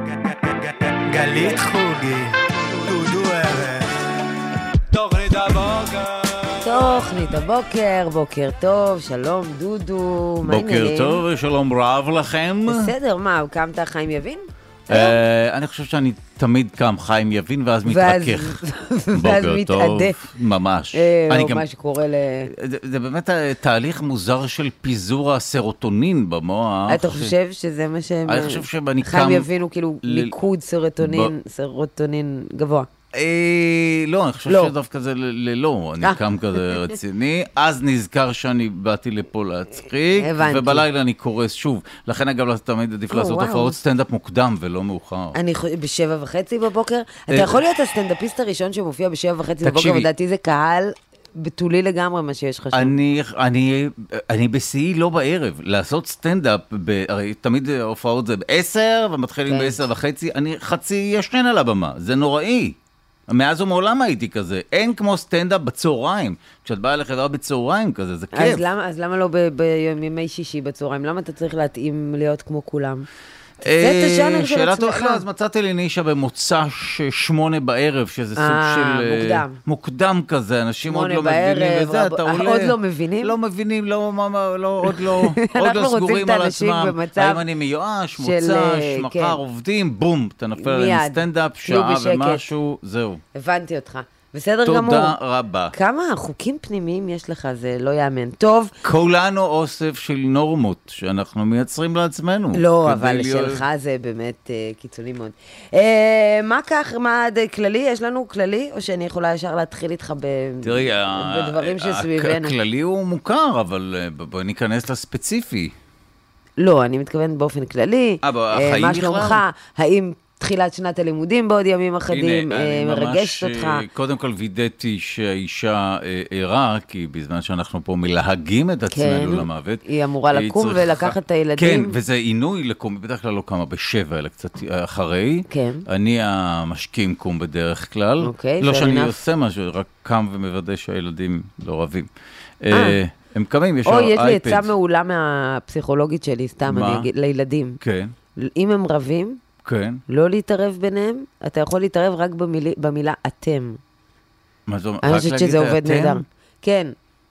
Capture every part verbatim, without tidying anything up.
גלית חוגי, דודו ערך, תוכנית הבוקר. תוכנית הבוקר, בוקר טוב, שלום דודו, מה העניינים? בוקר טוב ושלום רב לכם. בסדר, מה, קמת חיים יבין? אני חושב שאני תמיד קם חיים יבין ואז מתרכך. ואז מתעדה. ממש. או מה שקורה ל... זה באמת תהליך מוזר של פיזור הסרוטונין במוח. אתה חושב שזה מה שהם... אני חושב שאני קם... חיים יבינו כאילו מיקוד סרוטונין גבוה. לא, אני חושב שדווקא זה ללא, אני קם כזה רציני, אז נזכר שאני באתי לפה להצחיק, ובלילה אני קורס שוב. לכן אגב, תמיד עדיף לעשות הופעות סטנדאפ מוקדם ולא מאוחר. אני בשבע וחצי בבוקר, אתה יכול להיות הסטנדאפיסט הראשון שמופיע בשבע וחצי בבוקר, ודעתי זה קהל בתולי לגמרי מה שיש חשוב. אני, אני, אני בשיאי לא בערב, לעשות סטנדאפ, הרי תמיד הופעות זה בעשר, ומתחילים בעשר וחצי, אני חצי ישן על הבמה, זה נוראי. מאז ומעולם הייתי כזה, אין כמו סטנדאפ בצהריים, כשאת באה לחברה בצהריים כזה, זה כיף. אז למה, אז למה לא בימי שישי בצהריים? למה אתה צריך להתאים להיות כמו כולם? זה את הז'אנר של עצמך. לא, אז מצאתי לי נישה במוצא שמונה בערב, שזה סוג של... מוקדם. מוקדם כזה, אנשים עוד לא מבינים וזה, אתה עולה... עוד לא מבינים? לא מבינים, עוד לא סגורים על עצמם. האם אני מיואש, מוצא, מחר עובדים, בום, אתה נופל עליהם סטנדאפ, שעה ומשהו, זהו. הבנתי אותך. בסדר גמור. תודה רבה. כמה חוקים פנימיים יש לך, זה לא יאמן. טוב. כולנו אוסף של נורמות שאנחנו מייצרים לעצמנו. לא, אבל שלך זה באמת קיצוני מאוד. מה כך, מה כללי? יש לנו כללי? או שאני יכולה ישר להתחיל איתך בדברים שסביבנו? הכללי הוא מוכר, אבל בואי ניכנס לספציפי. לא, אני מתכוון באופן כללי. מה שלומך? האם... תחילת שנת הלימודים בעוד ימים אחדים, מרגשת אותך. קודם כל וידאתי שהאישה ערה, כי בזמן שאנחנו פה מלהגים את עצמנו למוות. היא אמורה לקום ולקחת את הילדים. כן, וזה עינוי לקום, בדרך כלל לא כמה בשבע, אלא קצת אחרי. כן. אני המשקים קום בדרך כלל. לא שאני עושה משהו, רק קם ומוודא שהילדים לא רבים. הם קמים, יש או, יש לי עצה מעולה מהפסיכולוגית שלי, סתם, אני אגיד, לילדים. כן. אם הם רבים, כן. לא להתערב ביניהם, אתה יכול להתערב רק במילה, במילה אתם. מה זאת אומרת? אני חושבת שזה עובד נהדר. כן.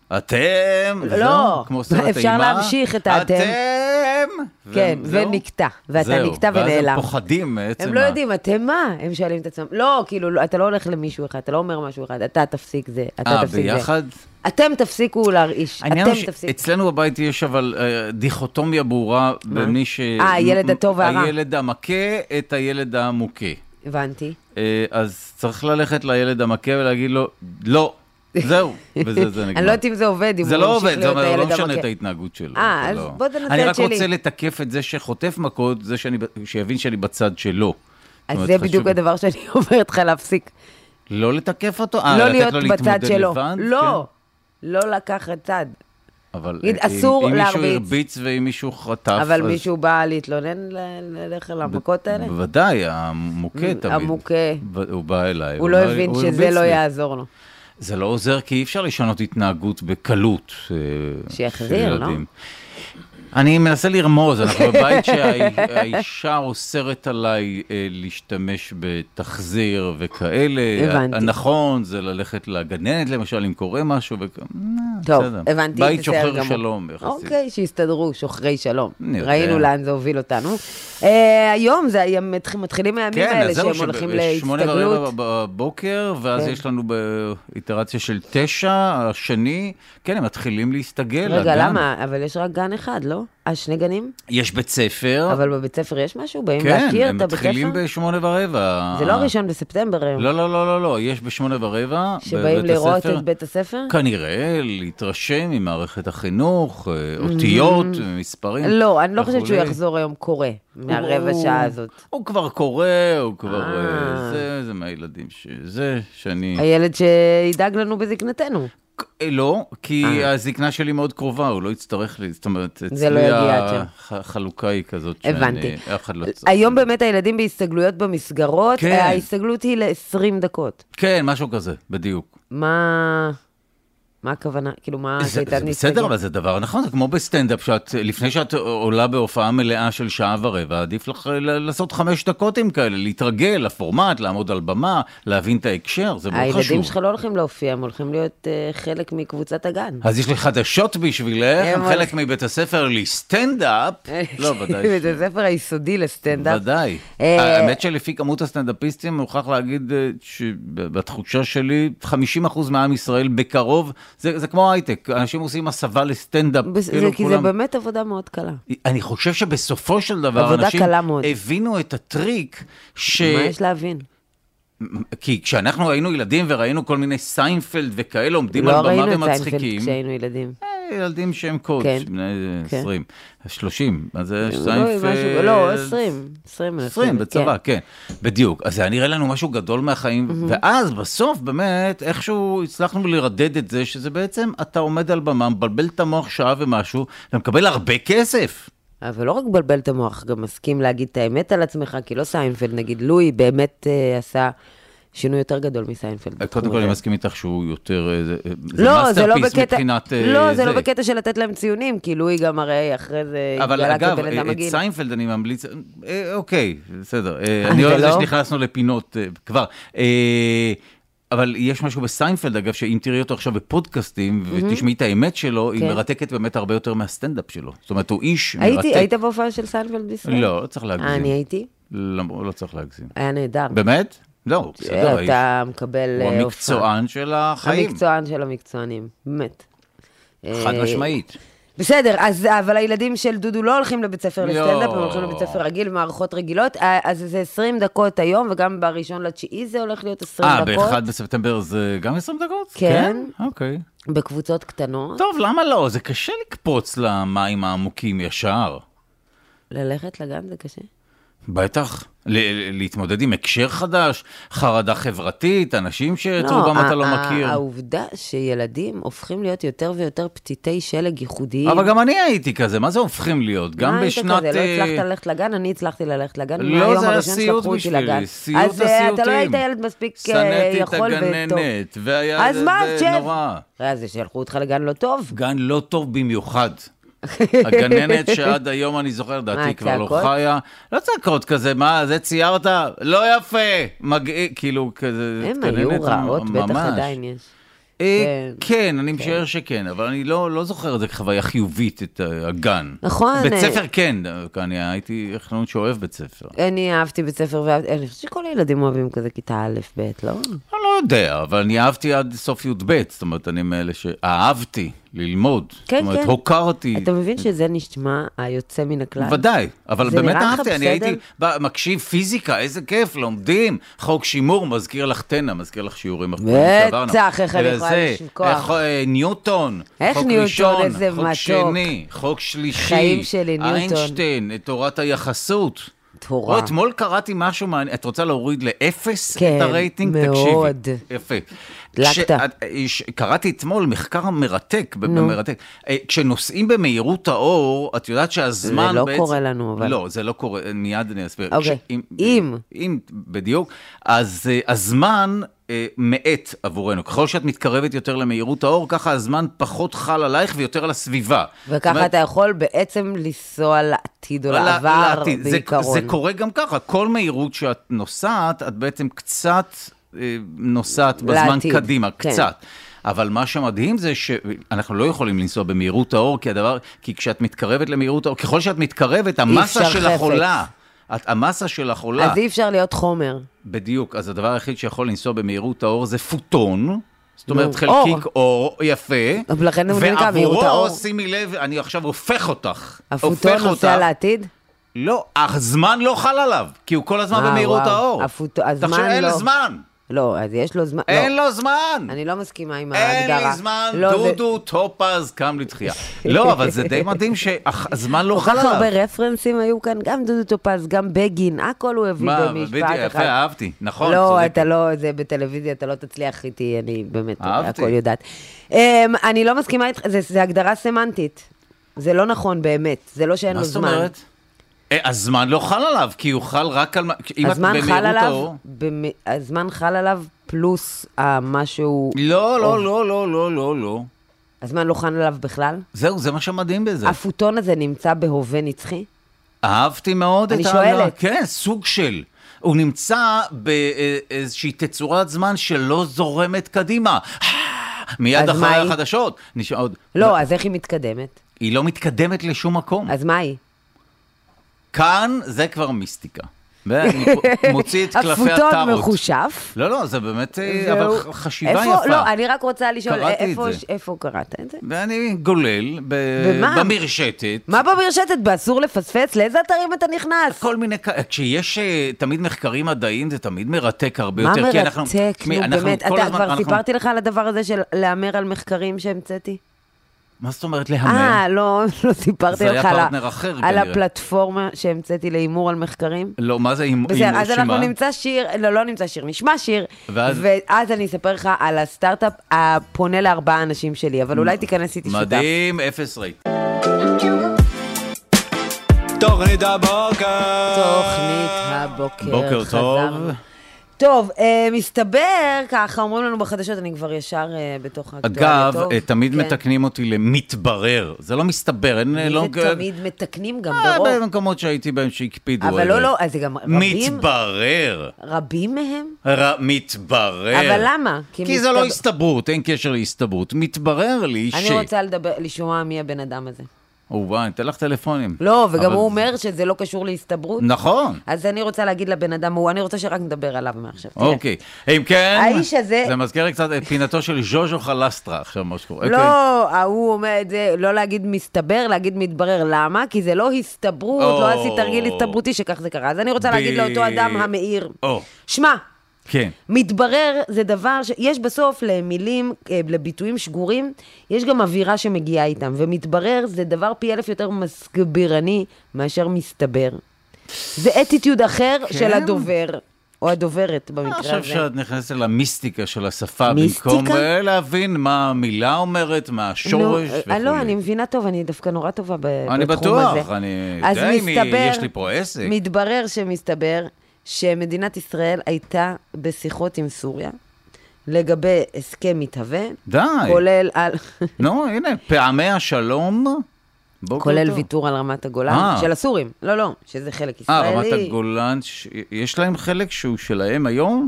אתם? לא, אפשר להמשיך את האתם. אתם? כן, ונקטע. ואתה נקטע ונעלם. ואז הם פוחדים מעצם. הם לא יודעים, אתם מה? הם שואלים את עצמם. לא, כאילו, אתה לא הולך למישהו אחד, אתה לא אומר משהו אחד, אתה תפסיק זה, אתה תפסיק זה. אה, ביחד? אתם תפסיקו להרעיש, אתם תפסיקו. אצלנו בבית יש אבל דיכוטומיה ברורה במי ש... אה, הילד הטוב והרע. הילד המכה את הילד המוכה. הבנתי. אז צריך ללכת לילד המכה ולהגיד לו, לא, זהו, וזה זה נגמר. אני לא יודעת אם זה עובד, אם זה הוא לא ממשיך עובד, להיות הילד המכה. זה לא משנה את ההתנהגות שלו. אה, אז בוא תנסה את שלי. אני רק רוצה לתקף את זה שחוטף מכות, זה שיבין שאני בצד שלו. אז זה בדיוק הדבר שאני אומרת לך להפסיק. לא לתקף אותו? לא להיות בצד שלו. לא, לא לקחת צד. אבל אסור אם להרביץ. מישהו הרביץ ואם מישהו חטף... אבל מישהו בא להתלונן ללך על המכות האלה? בוודאי, המוכה תמיד. המוכה. הוא בא אליי. הוא לא הבין שזה לא יעזור לו. זה לא עוזר, כי אי אפשר לשנות התנהגות בקלות. שיחזיר, לא? אני מנסה לרמוז, אנחנו בבית שהאישה אוסרת עליי להשתמש בתחזיר וכאלה. הבנתי. הנכון זה ללכת לגננת, למשל, אם קורה משהו. טוב, הבנתי. בית שוחר שלום. אוקיי, שיסתדרו, שוחרי שלום. ראינו לאן זה הוביל אותנו. היום זה מתחילים מהימים האלה שהם הולכים להסתגלות. שמונה ורבע בבוקר, ואז יש לנו באיטרציה של תשע, השני, כן, הם מתחילים להסתגל. רגע, למה? אבל יש רק גן אחד, לא? אז שני גנים? יש בית ספר. אבל בבית ספר יש משהו? באים להכיר את הבית ספר? כן, הם מתחילים בשמונה ורבע. זה לא ראשון בספטמבר היום. לא, לא, לא, לא, לא, יש בשמונה ורבע. שבאים לראות את בית הספר? כנראה, להתרשם עם מערכת החינוך, אותיות, מספרים. לא, אני לא חושבת שהוא יחזור היום קורא, מהרבע שעה הזאת. הוא כבר קורא, הוא כבר... זה, זה מהילדים שזה, שאני... הילד שידאג לנו בזקנתנו. לא, כי הזקנה שלי מאוד קרובה, הוא לא יצטרך לי, זאת אומרת, זה לא יגיע שם. החלוקה היא כזאת הבנתי. שאחד לא צריך. היום באמת הילדים בהסתגלויות במסגרות, ההסתגלות היא ל-עשרים דקות. כן, משהו כזה, בדיוק. מה... מה הכוונה? כאילו, מה... זה, זה בסדר, אבל זה דבר נכון, זה כמו בסטנדאפ, שאת, לפני שאת עולה בהופעה מלאה של שעה ורבע, עדיף לך לעשות חמש דקותים כאלה, להתרגל לפורמט, לעמוד על במה, להבין את ההקשר, זה מאוד חשוב. הילדים שלך לא הולכים להופיע, הם הולכים להיות uh, חלק מקבוצת הגן. אז יש לי חדשות בשבילך, הם חלק מבית הספר לסטנדאפ, לא, ודאי. בית הספר היסודי לסטנדאפ. ודאי. האמת שלפי כמות הסטנדאפיסטים, מוכרח להגיד שבתחושה שלי, חמישים אחוז מעם ישראל בקרוב, זה, זה כמו הייטק, אנשים עושים הסבה לסטנדאפ. זה, כאילו כי כולם... זה באמת עבודה מאוד קלה. אני חושב שבסופו של דבר, אנשים הבינו את הטריק ש... מה יש להבין? כי כשאנחנו היינו ילדים וראינו כל מיני סיינפלד וכאלה, עומדים על במה ומצחיקים. לא ראינו את סיינפלד כשהיינו ילדים. ילדים שהם קוד, בני עשרים, שלושים, אז זה סיינפלד... לא, עשרים, עשרים. עשרים בצבא, כן, בדיוק. אז זה נראה לנו משהו גדול מהחיים, ואז בסוף באמת, איכשהו הצלחנו לרדד את זה, שזה בעצם, אתה עומד על במה, מבלבל את המוח שעה ומשהו, ומקבל הרבה כסף. אבל לא רק בלבל את המוח, גם מסכים להגיד את האמת על עצמך, כי לא סיינפלד, נגיד, לואי באמת עשה... שינוי יותר גדול מסיינפלד. קודם כל, אני מסכים איתך שהוא יותר... זה מאסטרפיס מבחינת... לא, זה לא בקטע של לתת להם ציונים, כי לואי גם הרי אחרי זה... אבל אגב, את סיינפלד אני ממליץ... אוקיי, בסדר. אני אוהב זה שנכנסנו לפינות כבר. אבל יש משהו בסיינפלד, אגב, שאם תראי אותו עכשיו בפודקאסטים, ותשמעי את האמת שלו, היא מרתקת באמת הרבה יותר מהסטנדאפ שלו. זאת אומרת, הוא איש מרתק. היית בהופעה של סיינפלד בישראל? לא, לא צריך להגזים. אני הייתי? לא צריך להגזים. היה נהדר. באמת? לא, בסדר. אתה מקבל... הוא המקצוען של החיים. המקצוען של המקצוענים, באמת. חד משמעית. בסדר, אז, אבל הילדים של דודו לא הולכים לבית ספר לסטנדאפ, הם הולכים לבית ספר רגיל, מערכות רגילות, אז זה עשרים דקות היום, וגם בראשון לתשיעי זה הולך להיות עשרים דקות. אה, באחד בספטמבר זה גם עשרים דקות? כן. אוקיי. בקבוצות קטנות. טוב, למה לא? זה קשה לקפוץ למים העמוקים ישר. ללכת לגן זה קשה? בטח, להתמודד עם הקשר חדש, חרדה חברתית, אנשים שיצאו גם אתה לא מכיר. העובדה שילדים הופכים להיות יותר ויותר פתיתי שלג ייחודיים. אבל גם אני הייתי כזה, מה זה הופכים להיות? גם בשנת... מה היית כזה? לא הצלחת ללכת לגן, אני הצלחתי ללכת לגן. לא, זה היה סיוט בשבילי, סיוט הסיוטים. אז אתה לא היית ילד מספיק יכול וטוב. סנתי את הגננת, והיה זה נורא. אז זה שלחו אותך לגן לא טוב. גן לא טוב במיוחד. הגננת שעד היום אני זוכר, דעתי כבר לא חיה, לא צעקות כזה, מה, זה ציירת? לא יפה, מגעי, כאילו כזה, הם היו רעות, בטח עדיין יש. כן, אני משער שכן, אבל אני לא זוכר את זה כחוויה חיובית, את הגן. נכון. בית ספר כן, אני הייתי, איך נראה שאוהב בית ספר. אני אהבתי בית ספר, אני חושבת שכל הילדים אוהבים כזה כיתה א' ב', לא? אני לא יודע, אבל אני אהבתי עד סוף י' ב', זאת אומרת, אני מאלה שאהבתי ללמוד. כן, זאת אומרת, כן. הוקרתי. אתה מבין שזה נשמע היוצא מן הכלל? ודאי, אבל באמת אהבתי, אני הייתי מקשיב פיזיקה, איזה כיף, לומדים, חוק שימור, מזכיר לך תנא, מזכיר לך שיעורים. בטח, איך אני יכולה לשכוח. ניוטון, איך חוק ניוטון, ראשון, איזה חוק מתוק. שני, חוק שלישי, חיים שלי, ניוטון. איינשטיין, תורת היחסות. תורה. אתמול קראתי משהו, את רוצה להוריד לאפס כן, את הרייטינג? מאוד. תקשיבי. יפה. דלקת. קראתי אתמול מחקר מרתק, מרתק. כשנוסעים במהירות האור, את יודעת שהזמן... זה לא קורה לנו, אבל... לא, זה לא קורה, מיד אני אסביר. אוקיי, אם... אם, בדיוק. אז הזמן מעט עבורנו. ככל שאת מתקרבת יותר למהירות האור, ככה הזמן פחות חל עלייך ויותר על הסביבה. וככה אתה יכול בעצם לנסוע לעתיד או לעבר בעיקרון. זה קורה גם ככה. כל מהירות שאת נוסעת, את בעצם קצת... נוסעת בזמן לעתיד. קדימה, כן. קצת. אבל מה שמדהים זה שאנחנו לא יכולים לנסוע במהירות האור, כי הדבר, כי כשאת מתקרבת למהירות האור, ככל שאת מתקרבת, המסה של החולה, את, המסה של החולה... אז אי אפשר להיות חומר. בדיוק, אז הדבר היחיד שיכול לנסוע במהירות האור זה פוטון, זאת אומרת חלקיק אור, יפה, ועבורו, שימי לב, אני עכשיו הופך אותך. הפוטון נוסע לעתיד? לא, הזמן לא חל עליו, כי הוא כל הזמן במהירות האור. תחשב, אין זמן. לא, אז יש לו זמן. אין לו זמן. אני לא מסכימה עם ההגדרה. אין לי זמן, דודו, טופז, קם לתחייה. לא, אבל זה די מדהים שהזמן לא חל עליו. כל כך הרבה רפרנסים היו כאן, גם דודו טופז, גם בגין, הכל הוא הביא במשפט אחד. יפה, אהבתי, נכון. לא, אתה לא, זה בטלוויזיה, אתה לא תצליח איתי, אני באמת, הכל יודעת. אני לא מסכימה איתך, זה הגדרה סמנטית. זה לא נכון באמת, זה לא שאין לו זמן. מה זאת אומרת? הזמן לא חל עליו, כי הוא חל רק על... הזמן חל עליו, הזמן חל עליו פלוס המשהו... לא, לא, לא, לא, לא, לא, לא. אז מה, לא חן עליו בכלל? זהו, זה מה שמדהים בזה. הפוטון הזה נמצא בהווה נצחי? אהבתי מאוד את אני שואלת. כן, סוג של. הוא נמצא באיזושהי תצורת זמן שלא זורמת קדימה. מיד אחרי החדשות. לא, אז איך היא מתקדמת? היא לא מתקדמת לשום מקום. אז מה היא? כאן זה כבר מיסטיקה. ואני מוציא את קלפי הטארות. הפוטון מחושף. לא, לא, זה באמת חשיבה יפה. לא, אני רק רוצה לשאול, קראתי את זה. איפה קראת את זה? ואני גולל במרשתת. מה במרשתת? באסור לפספס? לאיזה אתרים אתה נכנס? כל מיני, כשיש תמיד מחקרים מדעיים, זה תמיד מרתק הרבה יותר. מה מרתק? נו, באמת. אתה כבר סיפרתי לך על הדבר הזה של לאמר על מחקרים שהמצאתי? מה זאת אומרת להמר? אה, לא, לא סיפרתי לך אחר, על הפלטפורמה שהמצאתי לאימור על מחקרים. לא, מה זה אימור שמה? אז אנחנו נמצא שיר, לא, לא נמצא שיר, נשמע שיר, ואז, ואז אני אספר לך על הסטארט-אפ הפונה לארבעה אנשים שלי, אבל אולי תיכנס איתי שותף. מדהים, אפס רייט. תוכנית הבוקר. תוכנית הבוקר. בוקר טוב. טוב, אה, מסתבר, ככה אומרים לנו בחדשות, אני כבר ישר אה, בתוך האקטואליה. אגב, טוב, תמיד כן. מתקנים אותי למתברר, זה לא מסתבר. אין, זה לא... תמיד מתקנים גם אה, ברוב. במקומות שהייתי בהם שהקפידו. אבל לא, לא, אז זה גם רבים. מתברר. רבים מהם? ר... מתברר. אבל למה? כי, כי מסתבר... זה לא הסתברות, אין קשר להסתברות. מתברר לי אני ש... אני רוצה לדבר, לשמוע מי הבן אדם הזה. וואי, תן לך טלפונים. לא, וגם אבל... הוא אומר שזה לא קשור להסתברות. נכון. אז אני רוצה להגיד לבן אדם, הוא, אני רוצה שרק נדבר עליו מעכשיו. אוקיי. אם כן, האיש הזה... זה מזכיר קצת את פינתו של ז'וז'ו חלסטרה, עכשיו מה שקורה. לא, הוא אומר את זה, לא להגיד מסתבר, להגיד מתברר. למה? כי זה לא הסתברות, לא עשית תרגיל הסתברותי שכך זה קרה. אז אני רוצה להגיד לאותו אדם המאיר. שמע, כן. מתברר זה דבר שיש בסוף למילים, לביטויים שגורים, יש גם אווירה שמגיעה איתם, ומתברר זה דבר פי אלף יותר מסגברני מאשר מסתבר. זה אטיטיוד אחר כן. של הדובר, או הדוברת במקרה הזה. אני חושב שאת נכנסת למיסטיקה של השפה, מיסטיקה? במקום להבין מה המילה אומרת, מה השורש no, וכו'. לא, אני מבינה טוב, אני דווקא נורא טובה בתחום הזה. אני בטוח, אני יודע אם יש לי פה עסק. מתברר שמסתבר, שמדינת ישראל הייתה בשיחות עם סוריה, לגבי הסכם מתהווה. די. כולל על... נו, הנה, פעמי השלום. כולל ויתור על רמת הגולן, 아. של הסורים. לא, לא, שזה חלק ישראלי. אה, רמת הגולן, ש... יש להם חלק שהוא שלהם היום?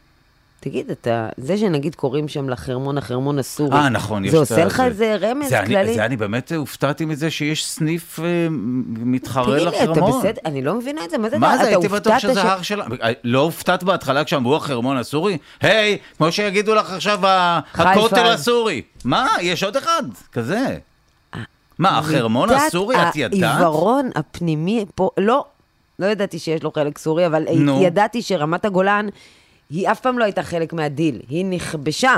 תגיד, אתה, זה שנגיד קוראים שם לחרמון, החרמון הסורי. אה, נכון. זה עושה לך איזה רמז זה כללי? אני, זה אני באמת הופתעתי מזה שיש סניף אה, מתחרה לחרמון. תגיד לי, אתה בסדר? אני לא מבינה את זה. מה זה? מה זה? הייתי בטוח שזה הר שלה. לא הופתעת בהתחלה כשאמרו החרמון הסורי? היי, כמו שיגידו לך עכשיו הכותל הסורי. מה? יש עוד אחד כזה. מה, החרמון הסורי? את ידעת? העיוורון הפנימי פה, לא, לא ידעתי שיש לו חלק סורי, אבל ידעתי שרמת הגולן היא אף פעם לא הייתה חלק מהדיל, היא נכבשה.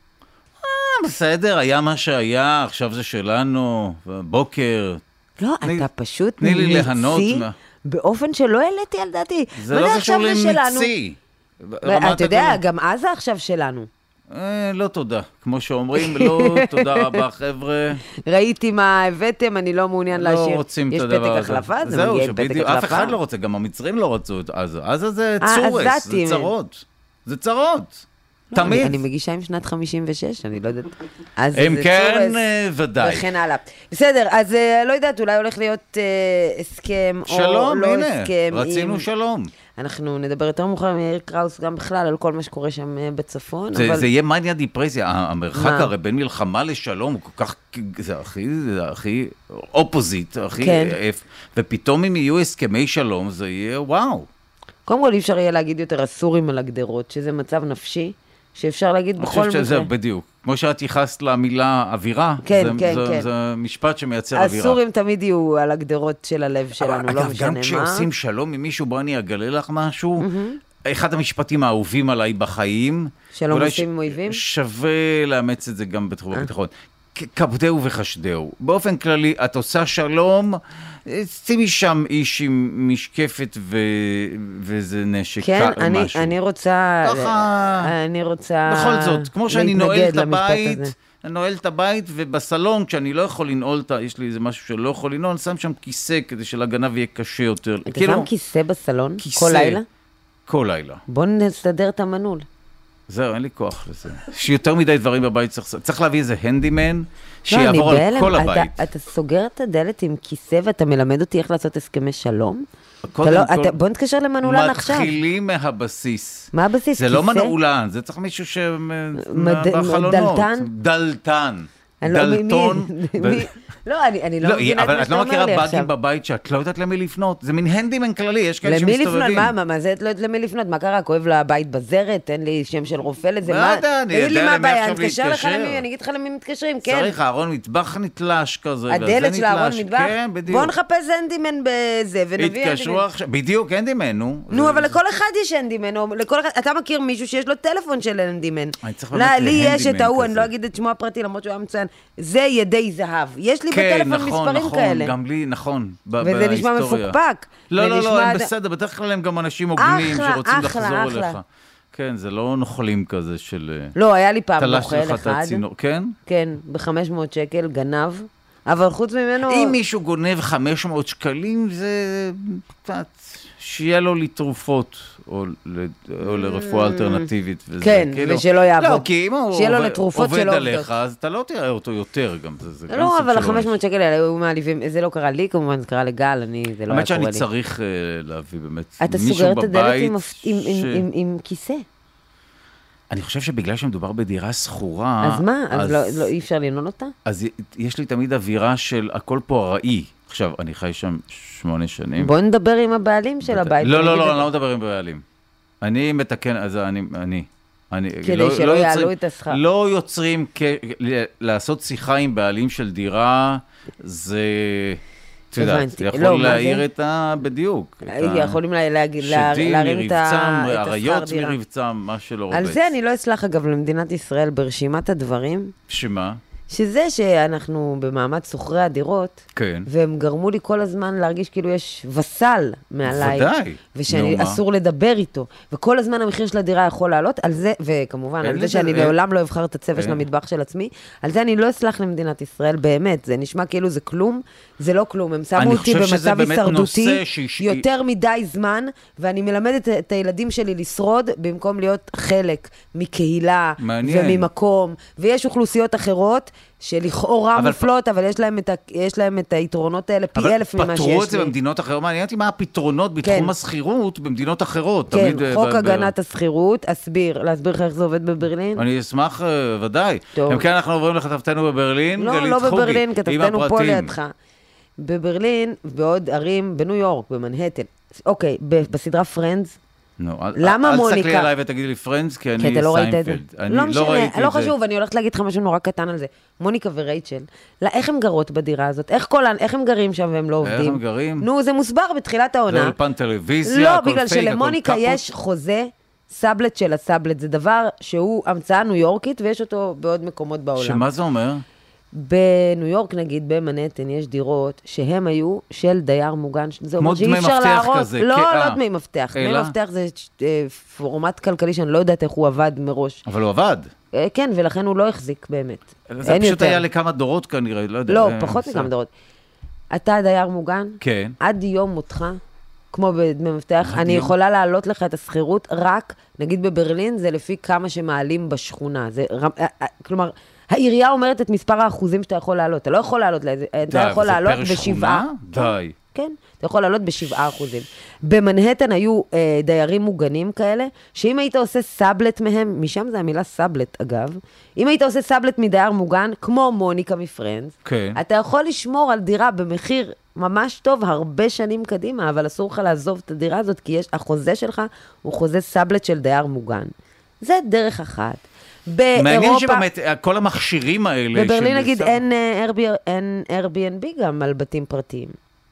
בסדר, היה מה שהיה, עכשיו זה שלנו, בוקר. לא, אתה פשוט ניצי באופן שלא העליתי על דעתי. זה לא קשור לניצי. אתה יודע, גם עזה עכשיו שלנו. לא תודה, כמו שאומרים, לא תודה רבה חבר'ה. ראיתי מה הבאתם, אני לא מעוניין להשאיר. לא רוצים את הדבר הזה. יש פתק החלפה, זה מגיע עם פתק החלפה. אף אחד לא רוצה, גם המצרים לא רצו את עזה. עזה זה צורס, זה צרות. זה צרות. תמיד. אני מגישה עם שנת חמישים ושש, אני לא יודעת. אם כן, ודאי. וכן הלאה. בסדר, אז לא יודעת, אולי הולך להיות הסכם או לא הסכם. שלום, הנה, רצינו שלום. אנחנו נדבר יותר מאוחר עם יאיר קראוס גם בכלל על כל מה שקורה שם בצפון. זה, אבל... זה יהיה מניה דיפרסיה, המרחק הרי בין מלחמה לשלום הוא כל כך, זה הכי, זה הכי אופוזיט, הכי כן. אף, ופתאום אם יהיו הסכמי שלום זה יהיה וואו. קודם כל אי אפשר יהיה להגיד יותר הסורים על הגדרות, שזה מצב נפשי, שאפשר להגיד בכל מקרה. שזה בדיוק, כמו שאת ייחסת למילה אווירה, כן, זה, כן, זה, כן. זה משפט שמייצר אווירה. הסורים תמיד יהיו על הגדרות של הלב שלנו, לא אגב, משנה מה. גם כשעושים שלום עם מישהו, בוא אני אגלה לך משהו, mm-hmm. אחד המשפטים האהובים עליי בחיים, שלום עושים עם אויבים? שווה לאמץ את זה גם בתחום הביטחון. כבדהו וחשדהו. באופן כללי, את עושה שלום, שימי שם איש עם משקפת ו... וזה נשק כן, או אני, משהו. אני רוצה... ככה... אני רוצה... בכל זאת, כמו שאני נועל את הבית, אני נועל את הבית, ובסלון, כשאני לא יכול לנעול את ה... יש לי איזה משהו שלא יכול לנעול, אני שם שם כיסא, כדי שלגנב יהיה קשה יותר. אתה כאילו, שם כיסא בסלון? כיסא, כל לילה? כל לילה. בוא נסדר את המנעול. זהו, אין לי כוח לזה. יש יותר מדי דברים בבית, צריך, צריך להביא איזה הנדימן, שיעבור על כל הבית. אתה, אתה סוגר את הדלת עם כיסא ואתה מלמד אותי איך לעשות הסכמי שלום? קודם לא, כל, אתה, בוא נתקשר למנעולן עכשיו. מתחילים מהבסיס. מה הבסיס? זה כיסא? לא מנעולן, זה צריך מישהו ש... מד... בחלונות. דלתן? דלתן. לא, דלתון. מי, מי, לא, אני, אני לא, לא מבינה את מה שאתה אומר לי עכשיו. אבל את לא מכירה באגים בבית שאת לא יודעת למי לפנות. זה מין הנדימן כללי, יש כאלה שמסתובבים. למי לפנות? מה, מה, מה זה? את לא יודעת למי לפנות? מה קרה? כואב לבית בזרת? תן לי שם של רופא לזה? לא מה? יודע, אני תגיד לי יודע מה למי הבעיה, עכשיו אני אתקשר לך להתקשר. למי, אני אגיד לך למי מתקשרים, כן. צריך ארון מטבח נתלש כזה. הדלת של הארון מטבח? כן, בדיוק. בוא נחפש הנדימן בזה, ונביא התקשרו עכשיו, בדיוק, הנדימן, נו. נו, אבל לכל אחד יש הנדימן, או לכל אחד, אתה מכיר מישהו שיש לו טלפון של הנדימן. אני צריך באמת לי יש את הנדימן ההוא, אני כזה. לא אגיד את שמו הפרטי, למרות שהוא היה מצוין. זה ידי זהב. יש לי כן, בטלפון נכון, מספרים נכון, כאלה. גם לי, נכון, ב- וזה נשמע בהיסטוריה. מפוקפק. לא, לא, לא, הם עד- בסדר, בדרך כלל הם גם אנשים הוגנים אחלה, שרוצים אחלה, לחזור אחלה. אליך. כן, זה לא נוכלים כזה של... לא, היה לי פעם תלשתי נוכל לך את אחד. הצינור, כן? כן, ב-חמש מאות שקל, גנב. אבל חוץ ממנו... אם מישהו גונב חמש מאות שקלים, זה קצת, שיהיה לו לתרופות, או, ל, או לרפואה אלטרנטיבית. וזה, כן, כאילו, ושלא יעבוד. לא, כי אם הוא שיהיה לו עובד, לתרופות עובד שלא עליך, עובדות. אז אתה לא תראה אותו יותר גם. זה, זה גם לא, סוג אבל של ה-חמש מאות עונש. שקל האלה היו מעליבים, זה לא קרה לי, כמובן, זה קרה לגל, אני, זה לא היה האמת קורה לי. שאני צריך uh, להביא באמת אתה מישהו סוגר את הדלת בבית עם, עם, ש... עם, עם, עם כיסא. אני חושב שבגלל שמדובר בדירה סחורה... אז מה? אז, אז לא, לא, אי אפשר לנעול אותה? אז יש לי תמיד אווירה של הכל פה ארעי. עכשיו, אני חי שם שמונה שנים. בוא נדבר עם הבעלים של הבית. לא, לא, ונגיד לא, את- אני לא מדבר עם בעלים. אני מתקן, אז אני, אני, אני, כדי לא- שלא לא יעלו יוצרים- את השכר. לא יוצרים, כ- ל- לעשות שיחה עם בעלים של דירה, זה, את יודעת, הבנתי. זה יכול לא, מה להעיר זה? את ה... בדיוק. את ה- יכולים לה- להגיד- לה- שדים להרים את ה- מרבצם, את השכר אריות דירה. מרבצם, מה שלא רובץ. על זה אני לא אסלח אגב למדינת ישראל ברשימת הדברים, שמה? שזה שאנחנו במעמד סוחרי הדירות, כן. והם גרמו לי כל הזמן להרגיש כאילו יש וסל מעליי. ודאי. ושאני נו, מה? אסור לדבר איתו. וכל הזמן המחיר של הדירה יכול לעלות, על זה, וכמובן, אין על זה לזה- שאני אין- לעולם לא אבחר את הצבע של אין. המטבח של עצמי, על זה אני לא אסלח למדינת ישראל, באמת. זה נשמע כאילו זה כלום, זה לא כלום. הם שמו אני אותי חושב שזה במצב באמת הישרדותי נושא שיש- יותר מדי זמן, ואני מלמדת את הילדים שלי לשרוד, במקום להיות חלק מקהילה, מעניין. וממקום, ויש אוכלוסיות אחרות, שלכאורה אבל מופלות, אבל יש להם את ה- יש להם את היתרונות האלה פי אלף ממה שיש לי. אבל פתרו את זה במדינות אחרות. מעניין אותי מה הפתרונות בתחום כן. הסחירות במדינות אחרות. כן, תמיד, אה, חוק ב- ב- הגנת הסחירות, אסביר, להסביר לך איך זה עובד בברלין? אני אשמח, אה, ודאי. טוב. אם כן, אנחנו עוברים לכתבתנו בברלין, לא, גלית לא חוגי, בברלין, עם כתבתנו פה הפרטים. לידך. בברלין, בעוד ערים, בניו יורק, במנהטן. אוקיי, ב- בסדרה פרנדס, נו, אל- למה אל מוניקה- תסתכלי עליי ותגידי לי פרנדס, כי כי אני אתה לא ראית את זה. סיינפלד. אני לא לא משנה, ראיתי לא את זה. חשוב, אני הולכת להגיד לך משהו נורא קטן על זה. מוניקה ורייצ'ל, לא, איך הם גרות בדירה הזאת? איך כל, איך הם גרים שם והם לא עובדים? הם גרים? נו, זה מוסבר בתחילת זה העונה. אולפן טלוויזיה, לא, הכל בגלל פייק, הכל שלמוניקה קפוט. יש חוזה סאבלט של הסאבלט. זה דבר שהוא המצאה ניו יורקית, ויש אותו בעוד מקומות בעולם. שמה זה אומר? בניו יורק, נגיד, במנהטן, יש דירות שהם היו של דייר מוגן. זה אומר כמו שאי דמי אפשר מפתח להראות- כזה, לא, כ- לא אה. דמי מפתח. דמי אלא? מפתח זה אה, פורמט כלכלי שאני לא יודעת איך הוא עבד מראש. אבל הוא עבד. אה, כן, ולכן הוא לא החזיק באמת. זה אין פשוט יותר. היה לכמה דורות כנראה, לא יודע. לא, אה, פחות בסדר. מכמה דורות. אתה דייר מוגן, כן. עד יום מותך, כמו בדמי מפתח, עד אני יום. יכולה להעלות לך את השכירות רק, נגיד בברלין, זה לפי כמה שמעלים בשכונה. זה, רמ- אה, אה, כלומר, העירייה אומרת את מספר האחוזים שאתה יכול להעלות. אתה לא יכול להעלות, לאיזה- אתה די, יכול וזה להעלות פר בשבעה. שכונה? די. כן, אתה יכול לעלות בשבעה אחוזים. במנהטן היו אה, דיירים מוגנים כאלה, שאם היית עושה סאבלט מהם, משם זה המילה סאבלט אגב, אם היית עושה סאבלט מדייר מוגן, כמו מוניקה מפרנדס, כן. אתה יכול לשמור על דירה במחיר ממש טוב הרבה שנים קדימה, אבל אסור לך לעזוב את הדירה הזאת, כי יש, החוזה שלך הוא חוזה סאבלט של דייר מוגן. זה דרך אחת. מעניין באירופה, שבאמת כל המכשירים האלה... בברלין של נגיד סאב- אין, אה, Airbnb- אין Airbnb גם על בתים פרטיים.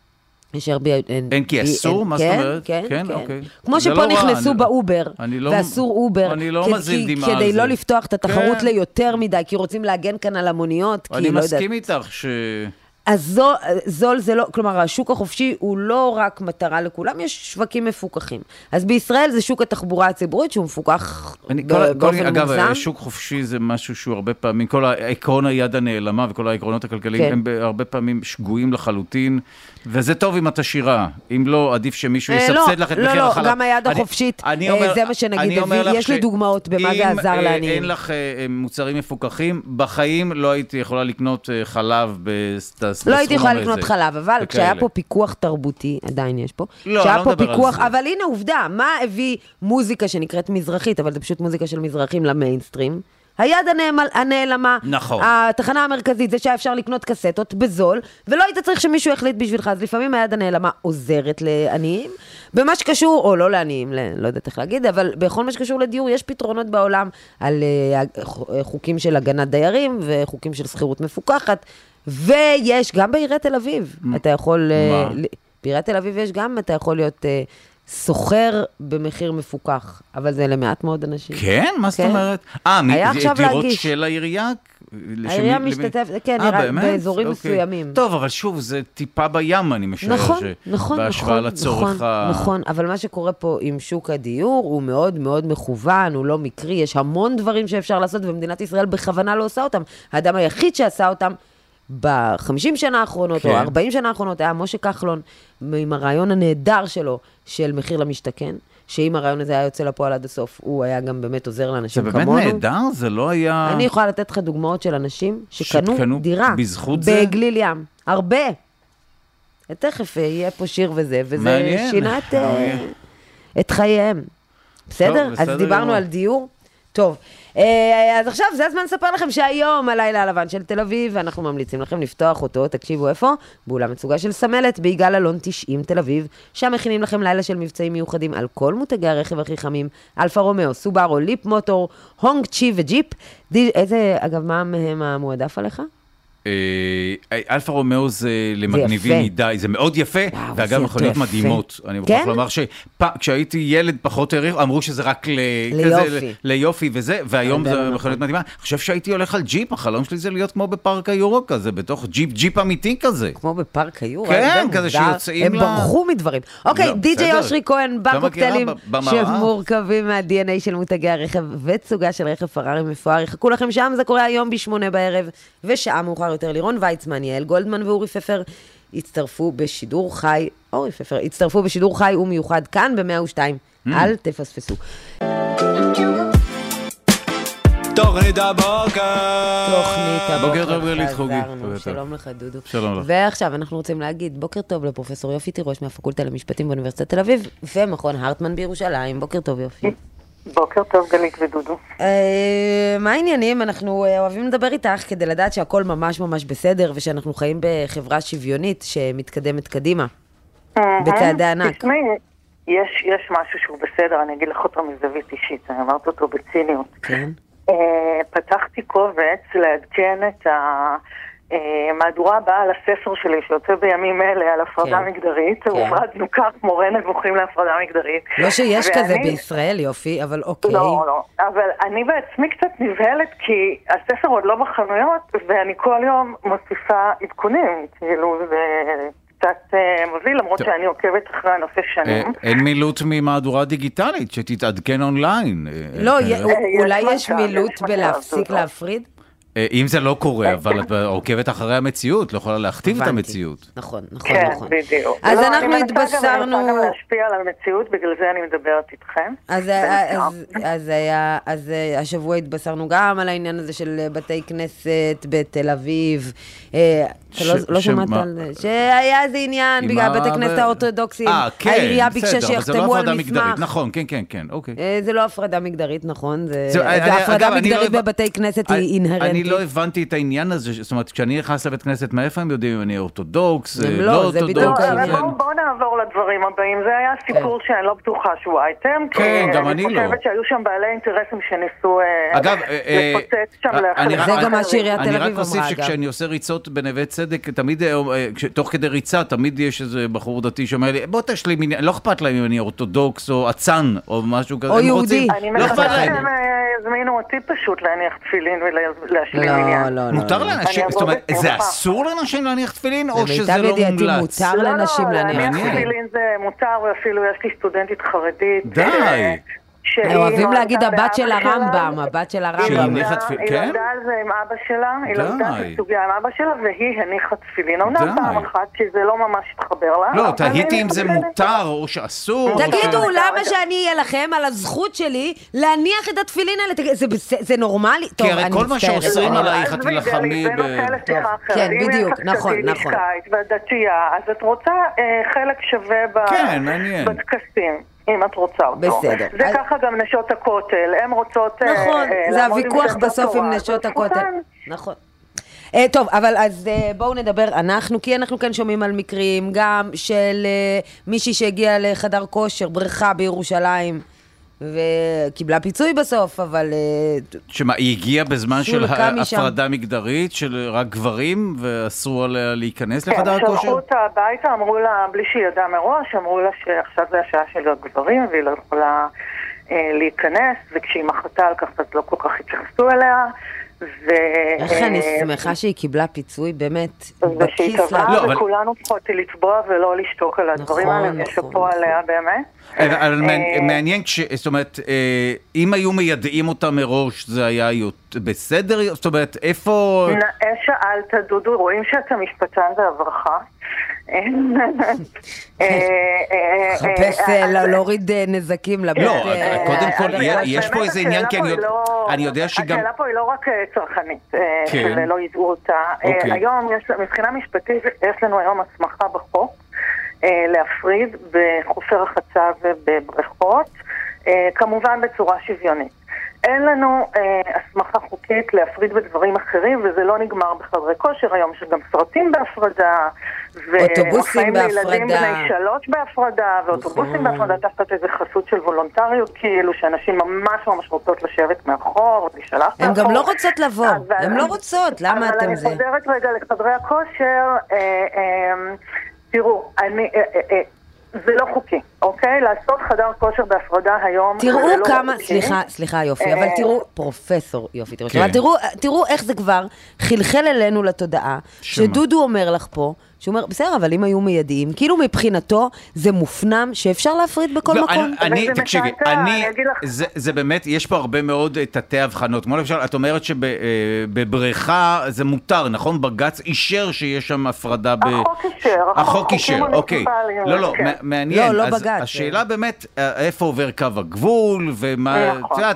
יש Airbnb. אין כי אסור? מה זאת כן, אומרת? כן, כן, כן. אוקיי. כמו זה שפה לא רע, נכנסו אני- באובר, אני לא- ואסור אובר, אני לא כ- מזיל כי- דמעה כדי על זה. לא לפתוח את התחרות כן. ליותר מדי, כי רוצים להגן כאן על המוניות, כי אני לא יודעת. מסכים איתך ש... אז זול, זול זה לא, כלומר, השוק החופשי הוא לא רק מטרה לכולם, יש שווקים מפוקחים. אז בישראל זה שוק התחבורה הציבורית, שהוא מפוקח אני, ב- כל, באופן כל, אגב, מוגזם. שוק חופשי זה משהו שהוא הרבה פעמים, כל העקרון היד הנעלמה וכל העקרונות הכלכליים, כן. הם הרבה פעמים שגויים לחלוטין, וזה טוב אם את עשירה. אם לא, עדיף שמישהו אה, יסבסד לא, לך את לא, מחיר לא, החלב. גם היד אני- החופשית, אני אה, אומר- זה מה שנגיד, אני אומר הביא- לך יש לי ש- דוגמאות במה זה אם, עזר אה, לעניים. אין לך אה, מוצרים מפוקחים, בחיים לא הייתי יכולה לקנות אה, חלב בסכום לא הייתי יכולה הזה. לקנות חלב, אבל וכאלה. כשהיה פה פיקוח תרבותי, עדיין יש פה, לא, כשהיה אני לא פה מדבר על פיקוח, זה. אבל הנה עובדה, מה הביא מוזיקה שנקראת מזרחית, אבל זה פשוט מוזיקה של מזרחים למיינסטרים? היד הנעמל- הנעלמה, נכון. התחנה המרכזית, זה שהיה אפשר לקנות קסטות בזול, ולא היית צריך שמישהו יחליט בשבילך, אז לפעמים היד הנעלמה עוזרת לעניים, במה שקשור, או לא לעניים, ל- לא יודעת איך להגיד, אבל בכל מה שקשור לדיור, יש פתרונות בעולם על uh, חוקים של הגנת דיירים, וחוקים של שכירות מפוקחת, ויש גם בעיריית תל אביב, אתה יכול, מה? uh, ל- בעיריית תל אביב יש גם, אתה יכול להיות uh, סוחר במחיר מפוקח, אבל זה למעט מאוד אנשים. כן? מה זאת כן. אומרת? אה, מ- היה עכשיו דירות להגיש. של העירייה? העירייה לשמי- משתתפת, למי- כן, אה, נראה, באמת? באזורים אוקיי. מסוימים. טוב, אבל שוב, זה טיפה בים, אני משער, נכון, ש- נכון, בהשוואה נכון, לצורך נכון, ה... נכון, אבל מה שקורה פה עם שוק הדיור הוא מאוד מאוד מכוון, הוא לא מקרי, יש המון דברים שאפשר לעשות, ומדינת ישראל בכוונה לא עושה אותם. האדם היחיד שעשה אותם ב-חמישים שנה האחרונות, כן. או ארבעים שנה האחרונות, היה משה כחלון, עם הרעיון הנהדר שלו, של מחיר למשתכן, שאם הרעיון הזה היה יוצא לפועל עד הסוף, הוא היה גם באמת עוזר זה לאנשים באמת כמונו. נהדר? זה לא היה... אני יכולה לתת לך דוגמאות של אנשים שקנו שקנו דירה. בזכות זה? בגליל ים. הרבה. תכף יהיה פה שיר וזה, וזה מעניין. שינה את, אה, מעניין. את חייהם. בסדר? טוב, אז בסדר דיברנו גמור. על דיור. טוב, אה, אז עכשיו זה הזמן לספר לכם שהיום הלילה הלבן של תל אביב, ואנחנו ממליצים לכם לפתוח אותו, תקשיבו איפה? באולם מצוגה של סמלת, ביגאל אלון תשעים תל אביב, שם מכינים לכם לילה של מבצעים מיוחדים על כל מותגי הרכב הכי חמים, אלפה רומאו, סובארו, ליפ מוטור, הונג צ'י וג'יפ. די, איזה, אגב, מה מהם המועדף עליך? אה, אלפה רומאו זה למגניבים יפה. מדי, זה מאוד יפה, וואו, ואגב זה מכוניות יפה. מדהימות. אני כן? מוכרח לומר שכשהייתי ילד פחות העריך, אמרו שזה רק ל- ליופי. כזה, ל- ליופי וזה, והיום זה זה לא נכון. מכוניות מדהימה. אני חושב שהייתי הולך על ג'יפ, החלום שלי זה להיות כמו בפארק היורו כזה, בתוך ג'יפ, ג'יפ אמיתי כזה. כמו בפארק היור. כן, זה כזה מוזר. שיוצאים הם ל- ברחו מדברים. אוקיי, לא, די.ג'יי בסדר. אושרי כהן לא בקוקטיילים, מכירה ב- במערב. שמורכבים מה-די אן איי של מותגי הרכב וצוגה של רכב פרארי מפואר. יחכו לכם שם, זה קורה היום בשמונה בערב, ושעה מאוחר יותר לירון ויצמן, יעל גולדמן ואורי פפר הצטרפו בשידור חי, אורי פפר, הצטרפו בשידור חי ומיוחד כאן ב-מאה ושתיים. אל תפספסו. תוכנית הבוקר. תוכנית הבוקר. בוקר טוב, גלית חוגי. חזרנו. בוקר טוב. שלום לך, דודו. שלום לך. ועכשיו אנחנו רוצים להגיד בוקר טוב לפרופסור יופי תירוש מהפקולטה למשפטים באוניברסיטת תל אביב, ומכון הרטמן בירושלים. בוקר טוב, יופי. בוקר טוב, גלית ודודו. אה, מה העניינים? אנחנו אה, אוהבים לדבר איתך כדי לדעת שהכל ממש ממש בסדר, ושאנחנו חיים בחברה שוויונית שמתקדמת קדימה, בצעדי ענק. תשמעי, יש, יש משהו שהוא בסדר, אני אגיד לך אותו מזווית אישית, אני אמרת אותו בציניות. כן. Uh, פתחתי קובץ לעדכן את המהדורה הבאה על הספר שלי שיוצא בימים אלה על הפרדה כן. מגדרית, כן. הופרדנו כך מורה נבוכים להפרדה מגדרית. לא שיש ואני- כזה בישראל, יופי, אבל אוקיי. לא, לא, אבל אני בעצמי קצת נבהלת כי הספר עוד לא בחנויות ואני כל יום מוסיפה עדכונים, כאילו זה קצת uh, מביא, למרות טוב. שאני עוקבת אחרי הנושא אה, שנים. אין מילוט ממהדורה דיגיטלית, שתתעדכן אונליין. אה, לא, אה, י- יש אולי מצב, יש מילוט יש מצב, בלהפסיק דודו. להפריד? אה, אם זה לא קורה, אבל את עוקבת אחרי המציאות, לא יכולה להכתיב את הבנתי. המציאות. נכון, נכון, כן, נכון. בדיוק. אז לא, אנחנו אני מנסה גם- התבשרנו... אני מנסה גם להשפיע על המציאות, בגלל זה אני מדברת איתכם. אז, אז, אז, היה, אז אה, השבוע התבשרנו גם על העניין הזה של אה, בתי כנסת בתל אביב. אה, אתה ש- לא, לא שמה? שמעת על זה? שהיה איזה עניין עם בגלל ה- בתי כנסת ב- האורתודוקסיים. אה, כן, העירייה ביקשה בסדר, אבל זה לא שיחתמו על הפרדה מגדרית. מסמך. נכון, כן, כן, כן, אוקיי. אה, זה לא הפרדה מגדרית, נכון? זה, זהו, זה אני- הפרדה אגב, אני מגדרית לא- בבתי כנסת אני- היא אינהרנטית. אני לא הבנתי את העניין הזה, זאת אומרת, כשאני נכנס לבית כנסת, מאיפה הם יודעים אם אני אורתודוקס, הם אה, לא, לא זה בדיוק אורתודוקס? לא, אבל העניין. בואו בואו נעבור לדברים הבאים. זה היה סיפור שאני לא בטוחה שהוא אייטם. כי כן, גם אני לא. אני חושבת שהיו שם בעלי אינטרסים שניסו אה, אגב, אה, אה, לפוצץ שם אה, להחליט. אני רק- זה גם מה שעיריית תל אני אביב רק אוסיף אמרה, אגב. שכשאני עושה ריצות בנווה צדק, תמיד, אה, אה, כש- תוך כדי ריצה, תמיד יש איזה בחור דתי שאומר לי, בוא תשלים עניין, לא אכפת להם אם אני אורתודוקס או אצן או משהו כזה. או הם יהודי. רוצים- אני לא אכפת מחכה להם. שהם, אה, שיזמינו אותי פשוט להניח תפילין ולהשלים עניין. לא, לא, לא. מותר לאנשים, זאת אומרת, זה אסור לאנשים להניח תפילין, או שזה לא מומלץ? מותר לנשים להניח תפילין. תפילין זה מותר, ואפילו יש לי סטודנטית חרדית. די. אוהבים להגיד הבת של הרמב"ם, הבת של הרמב"ם. היא למדה על זה עם אבא שלה, היא למדה בסוגיה עם אבא שלה, והיא הניחה תפילין. אומנם פעם אחת, כי זה לא ממש התחבר לה. לא, תהיתי אם זה מותר או שאסור. תגידו, למה שאני אלחם על הזכות שלי להניח את התפילין האלה? זה נורמלי? כי הרי כל מה שאוסרים עלייך, את תלחמי ב... כן, בדיוק, נכון, נכון. והדתייה, אז את רוצה חלק שווה בטקסים. אם את רוצה אותו. בסדר. זה ככה גם נשות הכותל, הן רוצות... נכון, זה הוויכוח בסוף עם נשות הכותל. נכון. טוב, אבל אז בואו נדבר אנחנו, כי אנחנו כאן שומעים על מקרים גם של מישהי שהגיעה לחדר כושר, בריכה בירושלים, וקיבלה פיצוי בסוף, אבל... שמה, היא הגיעה בזמן של הפרדה מגדרית, של רק גברים, ואסרו עליה להיכנס לחדר כושר? כן, שלחו אותה הביתה, אמרו לה, בלי שהיא ידעה מראש, אמרו לה שעכשיו זה השעה של להיות גברים, והיא לא יכולה להיכנס, וכשהיא מחתה על כך, אז לא כל כך התייחסו אליה, ו... איך אני שמחה שהיא קיבלה פיצוי, באמת, ושהיא טבעה, וכולנו צריכות לצבוע ולא לשתוק על הדברים האלה, ושפו עליה באמת. אבל מעניין, זאת אומרת, אם היו מיידעים אותה מראש, זה היה בסדר? זאת אומרת, איפה... נאה שאלת, דודו, רואים שאתה משפטן בעברך. חפש להוריד נזקים לבית. לא, קודם כל, יש פה איזה עניין, כי אני יודע שגם... השאלה פה היא לא רק צרכנית, שלא ידעו אותה. היום, מבחינה משפטית, יש לנו היום הסמכה בחוק, להפריד בחופי רחצה ובבריכות, כמובן בצורה שוויונית. אין לנו הסמכה חוקית להפריד בדברים אחרים, וזה לא נגמר בחדרי כושר. היום יש גם סרטים בהפרדה, אוטובוסים בהפרדה, לילדים בני שלוש בהפרדה, ואוטובוסים בהפרדה תחת איזה חסות של וולונטריות, כאילו שאנשים ממש ממש רוצות לשבת מאחור, להישלח מאחור. הן גם לא רוצות לבוא, הן לא רוצות, למה אתם זה? אבל אני חוזרת רגע לחדרי הכושר, תראו, אני... זה לא חוקי, אוקיי? לעשות חדר כושר בהפרדה היום... תראו כמה, סליחה, סליחה יופי, אבל תראו, פרופסור יופי, תראו איך זה כבר חלחל אלינו לתודעה, שדודו אומר לך פה, שהוא אומר, בסדר, אבל אם היו מיידעים, כאילו מבחינתו זה מופנם שאפשר להפריד בכל מקום. אני, תקשיבי, אני, זה באמת, יש פה הרבה מאוד תתי הבחנות. כמו למשל, את אומרת שבבריכה זה מותר, נכון? בג"ץ אישר שיש שם הפרדה ב... החוק אישר. החוק אישר, אוקיי. לא, לא, מעניין. אז השאלה באמת, איפה עובר קו הגבול, ומה...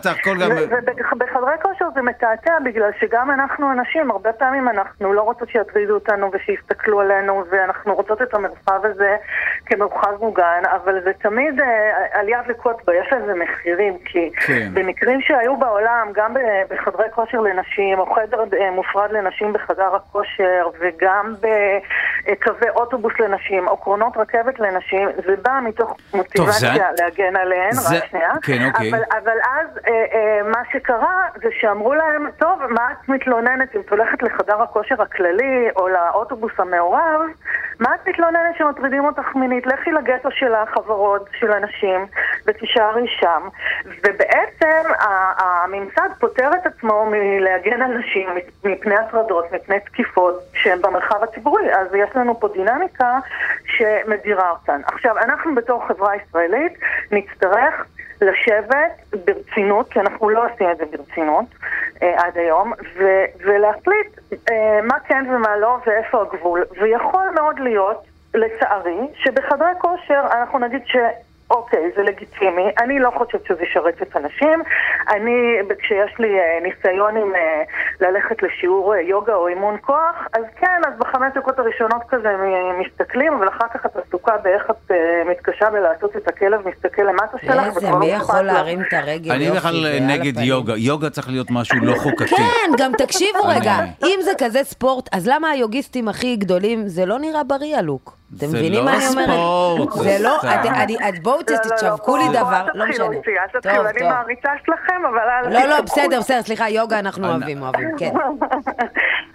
ובחדרי כושר זה מתעתע, בגלל שגם אנחנו אנשים, הרבה פעמים אנחנו לא רוצות שיטרידו אותנו ושיסתכלו עלינו, ואנחנו רוצות את המרחב הזה כמרחב מוגן, אבל זה תמיד על יד לקוט בה, יש לזה מחירים, כי כן. במקרים שהיו בעולם, גם בחדרי כושר לנשים, או חדר מופרד לנשים בחדר הכושר, וגם בקווי אוטובוס לנשים, או קרונות רכבת לנשים, זה בא מתוך מוטיבציה זה... להגן עליהן, זה... רק שנייה. כן, אוקיי. אבל, אבל אז אה, אה, מה שקרה זה שאמרו להם, טוב, מה את מתלוננת אם את הולכת לחדר הכושר הכללי, או לאוטובוס המעורב, מה את מתלוננת שמטרידים אותך מינית? לכי לגטו של החברות, של אנשים, ותישארי שם. ובעצם הממסד פותר את עצמו מלהגן על נשים מפני הטרדות, מפני תקיפות שהן במרחב הציבורי. אז יש לנו פה דינמיקה שמדירה אותן. עכשיו, אנחנו בתור חברה ישראלית נצטרך לשבת ברצינות, כי אנחנו לא עושים את זה ברצינות אה, עד היום, ו- ולהחליט אה, מה כן ומה לא ואיפה הגבול. ויכול מאוד להיות, לצערי, שבחדרי כושר אנחנו נגיד ש... אוקיי, זה לגיטימי. אני לא חושבת שזה ישרת את אנשים. אני, כשיש לי ניסיון עם ללכת לשיעור יוגה או אימון כוח, אז כן, אז בחמש דקות הראשונות כזה מסתכלים, אבל אחר כך את עסוקה באיך את מתקשה בלעשות את הכלב, מסתכל למטה שלך. איזה, מי יכול להרים את הרגל? אני בכלל נגד יוגה. יוגה צריך להיות משהו לא חוקתי. כן, גם תקשיבו רגע. אם זה כזה ספורט, אז למה היוגיסטים הכי גדולים, זה לא נראה בריא הלוק? אתם מבינים מה אני אומרת? זה לא ספורט. בואו תשווקו לי דבר, לא משנה. אני מעריצה שלכם, אבל... לא, לא, בסדר, בסדר, סליחה, יוגה אנחנו אוהבים, אוהבים, כן.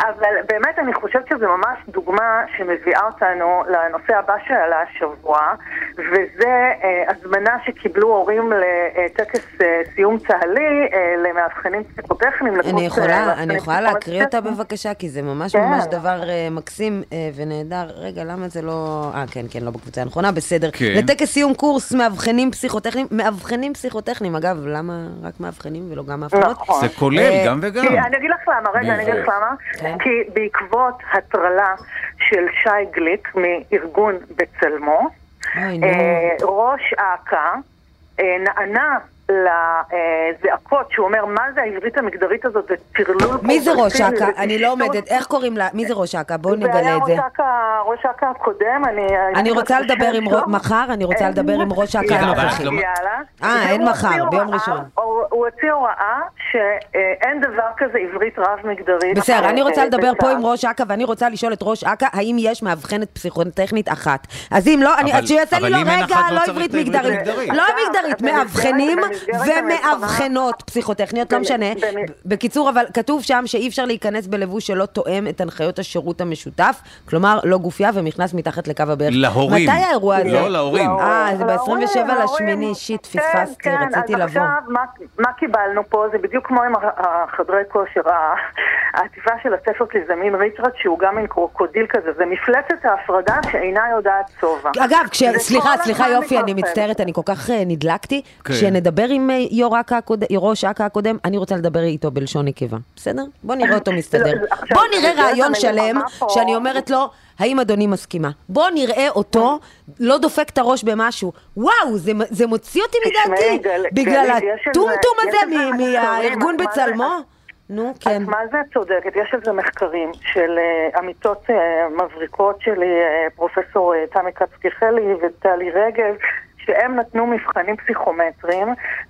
אבל באמת אני חושבת שזו ממש דוגמה שמביאה אותנו לנושא הבא שעלה השבוע, וזה אה, הזמנה שקיבלו הורים לטקס אה, סיום צהלי, אה, למאבחנים פסיכוטכניים. אני יכולה, אני יכולה להקריא אותה בבקשה, כי זה ממש כן. ממש דבר אה, מקסים אה, ונהדר. רגע, למה זה לא... אה, כן, כן, לא בקבוצה הנכונה, בסדר. כן. לטקס סיום קורס מאבחנים פסיכוטכניים, מאבחנים פסיכוטכניים, אגב, למה רק מאבחנים ולא גם מאבחנות? נכון. זה כולל גם וגם. כי, אני אגיד לך למה, רגע, אני אגיד לך למה. כן. כי בעקבות הטרלה של שי גליק מארגון בצלמו, אוי, אה, ראש אכ"א אה, נענה לזעקות שהוא אומר, מה זה העברית המגדרית הזאת? זה טרלול... מי זה ראש אכ"א? אני לא עומדת. איך קוראים לה? מי זה ראש אכ"א? בואו נגלה את זה. ראש אכ"א הקודם, אני... אני רוצה לדבר עם... מחר אני רוצה לדבר עם ראש אכ"א הנוכחי. אה, אין מחר, ביום ראשון. הוא הוציא הוראה שאין דבר כזה עברית רב-מגדרית. בסדר, אני רוצה לדבר פה עם ראש אכ"א, ואני רוצה לשאול את ראש אכ"א, האם יש מאבחנת פסיכוטכנית אחת. אז אם לא, אז שיעשה לי לא רגע, לא עברית מגדרית. לא מגדרית, מאבחנים ומאבחנות פסיכוטכניות, לא משנה. בקיצור, אבל כתוב שם שאי אפשר להיכנס בלבוש שלא תואם את הנחיות השירות המשותף, כלומר, לא גופייה ומכנס מתחת לקו הברך. להורים. מתי האירוע הזה? לא, להורים. אה, זה ב-עשרים ושבעה לשמיני, שיט, פספסתי, רציתי לבוא. עכשיו, מה קיבלנו פה? זה בדיוק כמו עם החדרי כושר, העטיפה של הספר זה מין ריצ'רד שהוא גם עם קרוקודיל כזה, זה מפלצת ההפרדה שאינה יודעת צובה. אגב, סליחה, סליחה יופי, אני מצטערת, אני כל כך נדלקתי, כשנדבר עם ראש אכ"א הקודם, אני רוצה לדבר איתו בלשון נקבה, בסדר? בוא נראה אותו מסתדר. בוא נראה רעיון שלם, שאני אומרת לו, האם אדוני מסכימה? בוא נראה אותו, לא דופק את הראש במשהו. וואו, זה מוציא אותי מדעתי, בגלל הטומטום הזה מהארגון בצלמו. נו, כן. אז מה זה צודקת? יש על זה מחקרים של uh, עמיתות uh, מבריקות שלי, uh, פרופסור uh, תמי קצקיחלי וטלי רגב, שהם נתנו מבחנים פסיכומטריים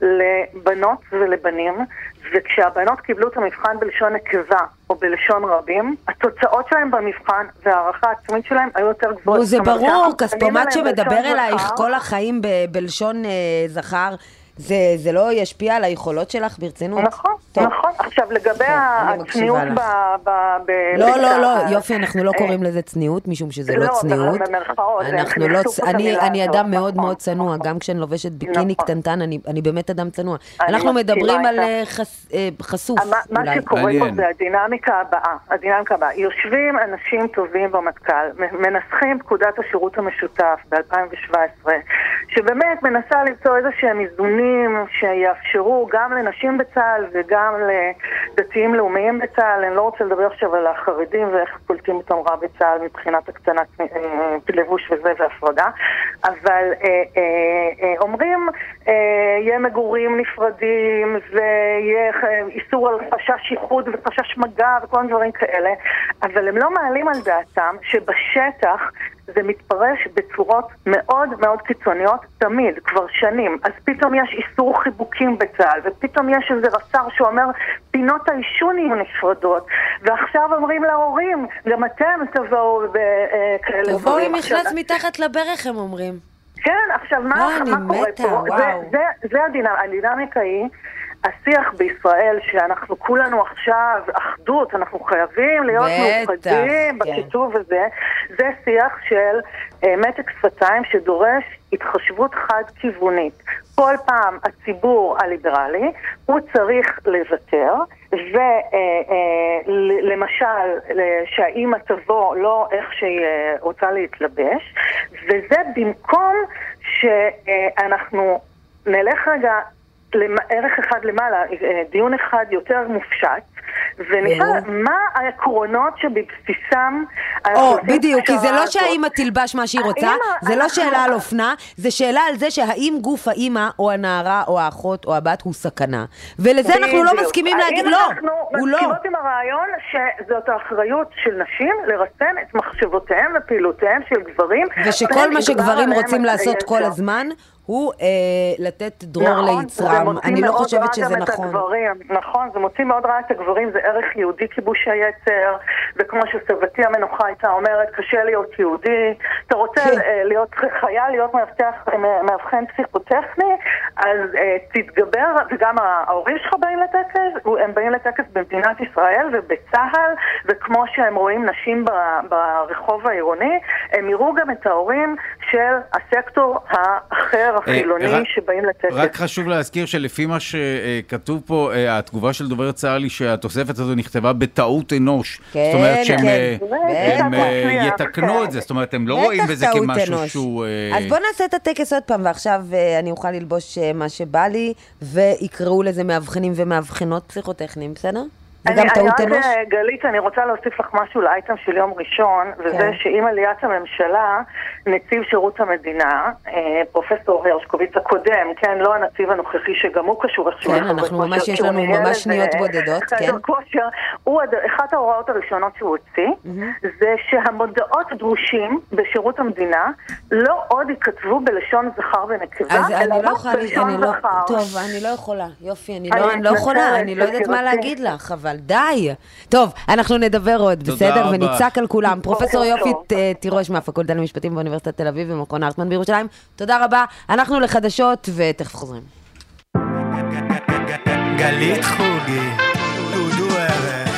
לבנות ולבנים, וכשהבנות קיבלו את המבחן בלשון נקבה או בלשון רבים, התוצאות שלהם במבחן והערכה העצמית שלהם היו יותר גבוהות. זה ברור, כספומט שמדבר אלייך כל החיים ב- בלשון uh, זכר, זה, זה לא ישפיע על היכולות שלך ברצינות? נכון, טוב. נכון. עכשיו, לגבי הצניעות ב... ב, ב לא, לא, לא, יופי, אנחנו לא קוראים לזה צניעות, משום שזה לא צניעות. לא, במרכאות. אנחנו לא, אני, אני אדם מאוד מאוד צנוע, גם כשאני לובשת ביקיני קטנטן, אני, אני באמת אדם צנוע. אנחנו מדברים על חס, חשוף. מה שקורה פה זה הדינמיקה הבאה, הדינמיקה הבאה. יושבים אנשים טובים במטכ"ל, מנסחים פקודת השירות המשותף ב-אלפיים שבע עשרה, שבאמת מנסה למצוא איזה שהם איזונים שיאפשרו גם לנשים בצה"ל וגם לדתיים לאומיים בצה"ל. אני לא רוצה לדבר עכשיו על החרדים ואיך קולטים אותם רע בצה"ל מבחינת הקטנת לבוש וזה והפרדה, אבל אה, אה, אומרים אה, יהיה מגורים נפרדים ויהיה איסור על חשש ייחוד וחשש מגע וכל מיני דברים כאלה, אבל הם לא מעלים על דעתם שבשטח זה מתפרש בצורות מאוד מאוד קיצוניות תמיד, כבר שנים. אז פתאום יש איסור חיבוקים בצה"ל, ופתאום יש איזה רס"ר שאומר פינות העישון יהיו נפרדות, ועכשיו אומרים להורים, גם אתם תבואו בכאלה. תבואו עם מכנס מתחת לברך, הם אומרים. כן, עכשיו מה, מה קורה פה? זה, זה, זה הדינמיקה. הדינמיקה היא השיח בישראל, שאנחנו כולנו עכשיו אחדות, אנחנו חייבים להיות מאוחדים בכיתוב הזה, זה שיח של מתק שפתיים שדורש התחשבות חד-כיוונית. כל פעם הציבור הליברלי הוא צריך לוותר, ולמשל שהאימא תבוא לא איך שהיא רוצה להתלבש, וזה במקום שאנחנו נלך רגע לערך אחד למעלה, דיון אחד יותר מופשט, ונשאל מה העקרונות שבבסיסם... או, בדיוק, כי זה לא שהאימא תלבש מה שהיא רוצה, זה לא שאלה על אופנה, זה שאלה על זה שהאם גוף האימא או הנערה או האחות או הבת הוא סכנה. ולזה אנחנו לא מסכימים להגיד, לא, הוא לא. אנחנו מסכימות עם הרעיון שזאת האחריות של נשים לרסן את מחשבותיהם ופעילותיהם של גברים. ושכל מה שגברים רוצים לעשות כל הזמן, הוא אה, לתת דרור ליצרם. אני לא חושבת שזה נכון. נכון, זה מוציא מאוד רע את הגברים, זה ערך יהודי כיבוש היצר, וכמו שסבתי המנוחה הייתה אומרת, קשה להיות יהודי, אתה רוצה להיות חייל, להיות מאבחן פסיכוטכני, אז תתגבר, וגם ההורים שלך באים לטקס, הם באים לטקס במדינת ישראל ובצהל, וכמו שהם רואים נשים ברחוב העירוני, הם יראו גם את ההורים של הסקטור האחר, החילוני, שבאים לטקס. רק חשוב להזכיר שלפי מה שכתוב פה, התגובה של דובר צה"ל היא שהתוספת הזו נכתבה בטעות אנוש. זאת אומרת שהם יתקנו את זה, זאת אומרת, הם לא רואים בזה כמשהו שהוא... אז בוא נעשה את הטקס עוד פעם, ועכשיו אני אוכל ללבוש מה שבא לי, ויקראו לזה מאבחנים ומאבחנות פסיכוטכניים, בסדר? וגם טעות אנוש? גלית, אני רוצה להוסיף לך משהו לאייטם של יום ראשון, וזה שעם עליית הממשלה, נציב שירות המדינה, פרופסור הרשקוביץ הקודם, כן, לא הנציב הנוכחי שגם הוא קשור איכשהו. כן, אנחנו ממש, יש לנו ממש שניות בודדות, כן. הוא, אחת ההוראות הראשונות שהוא הוציא, זה שהמודעות דרושים בשירות המדינה, לא עוד ייכתבו בלשון זכר ונקבה, אלא רק בלשון זכר. טוב, אני לא יכולה, יופי, אני לא יכולה, אני לא יודעת מה להגיד לך, אבל די. טוב, אנחנו נדבר עוד, בסדר? ונצעק על כולם. פרופסור יופי תירוש מהפקולטה למשפטים באוניברסיטת תל אביב ומכון הרטמן בירושלים. תודה רבה. אנחנו לחדשות ותכף חוזרים. גלית חוגי, דודו ערב,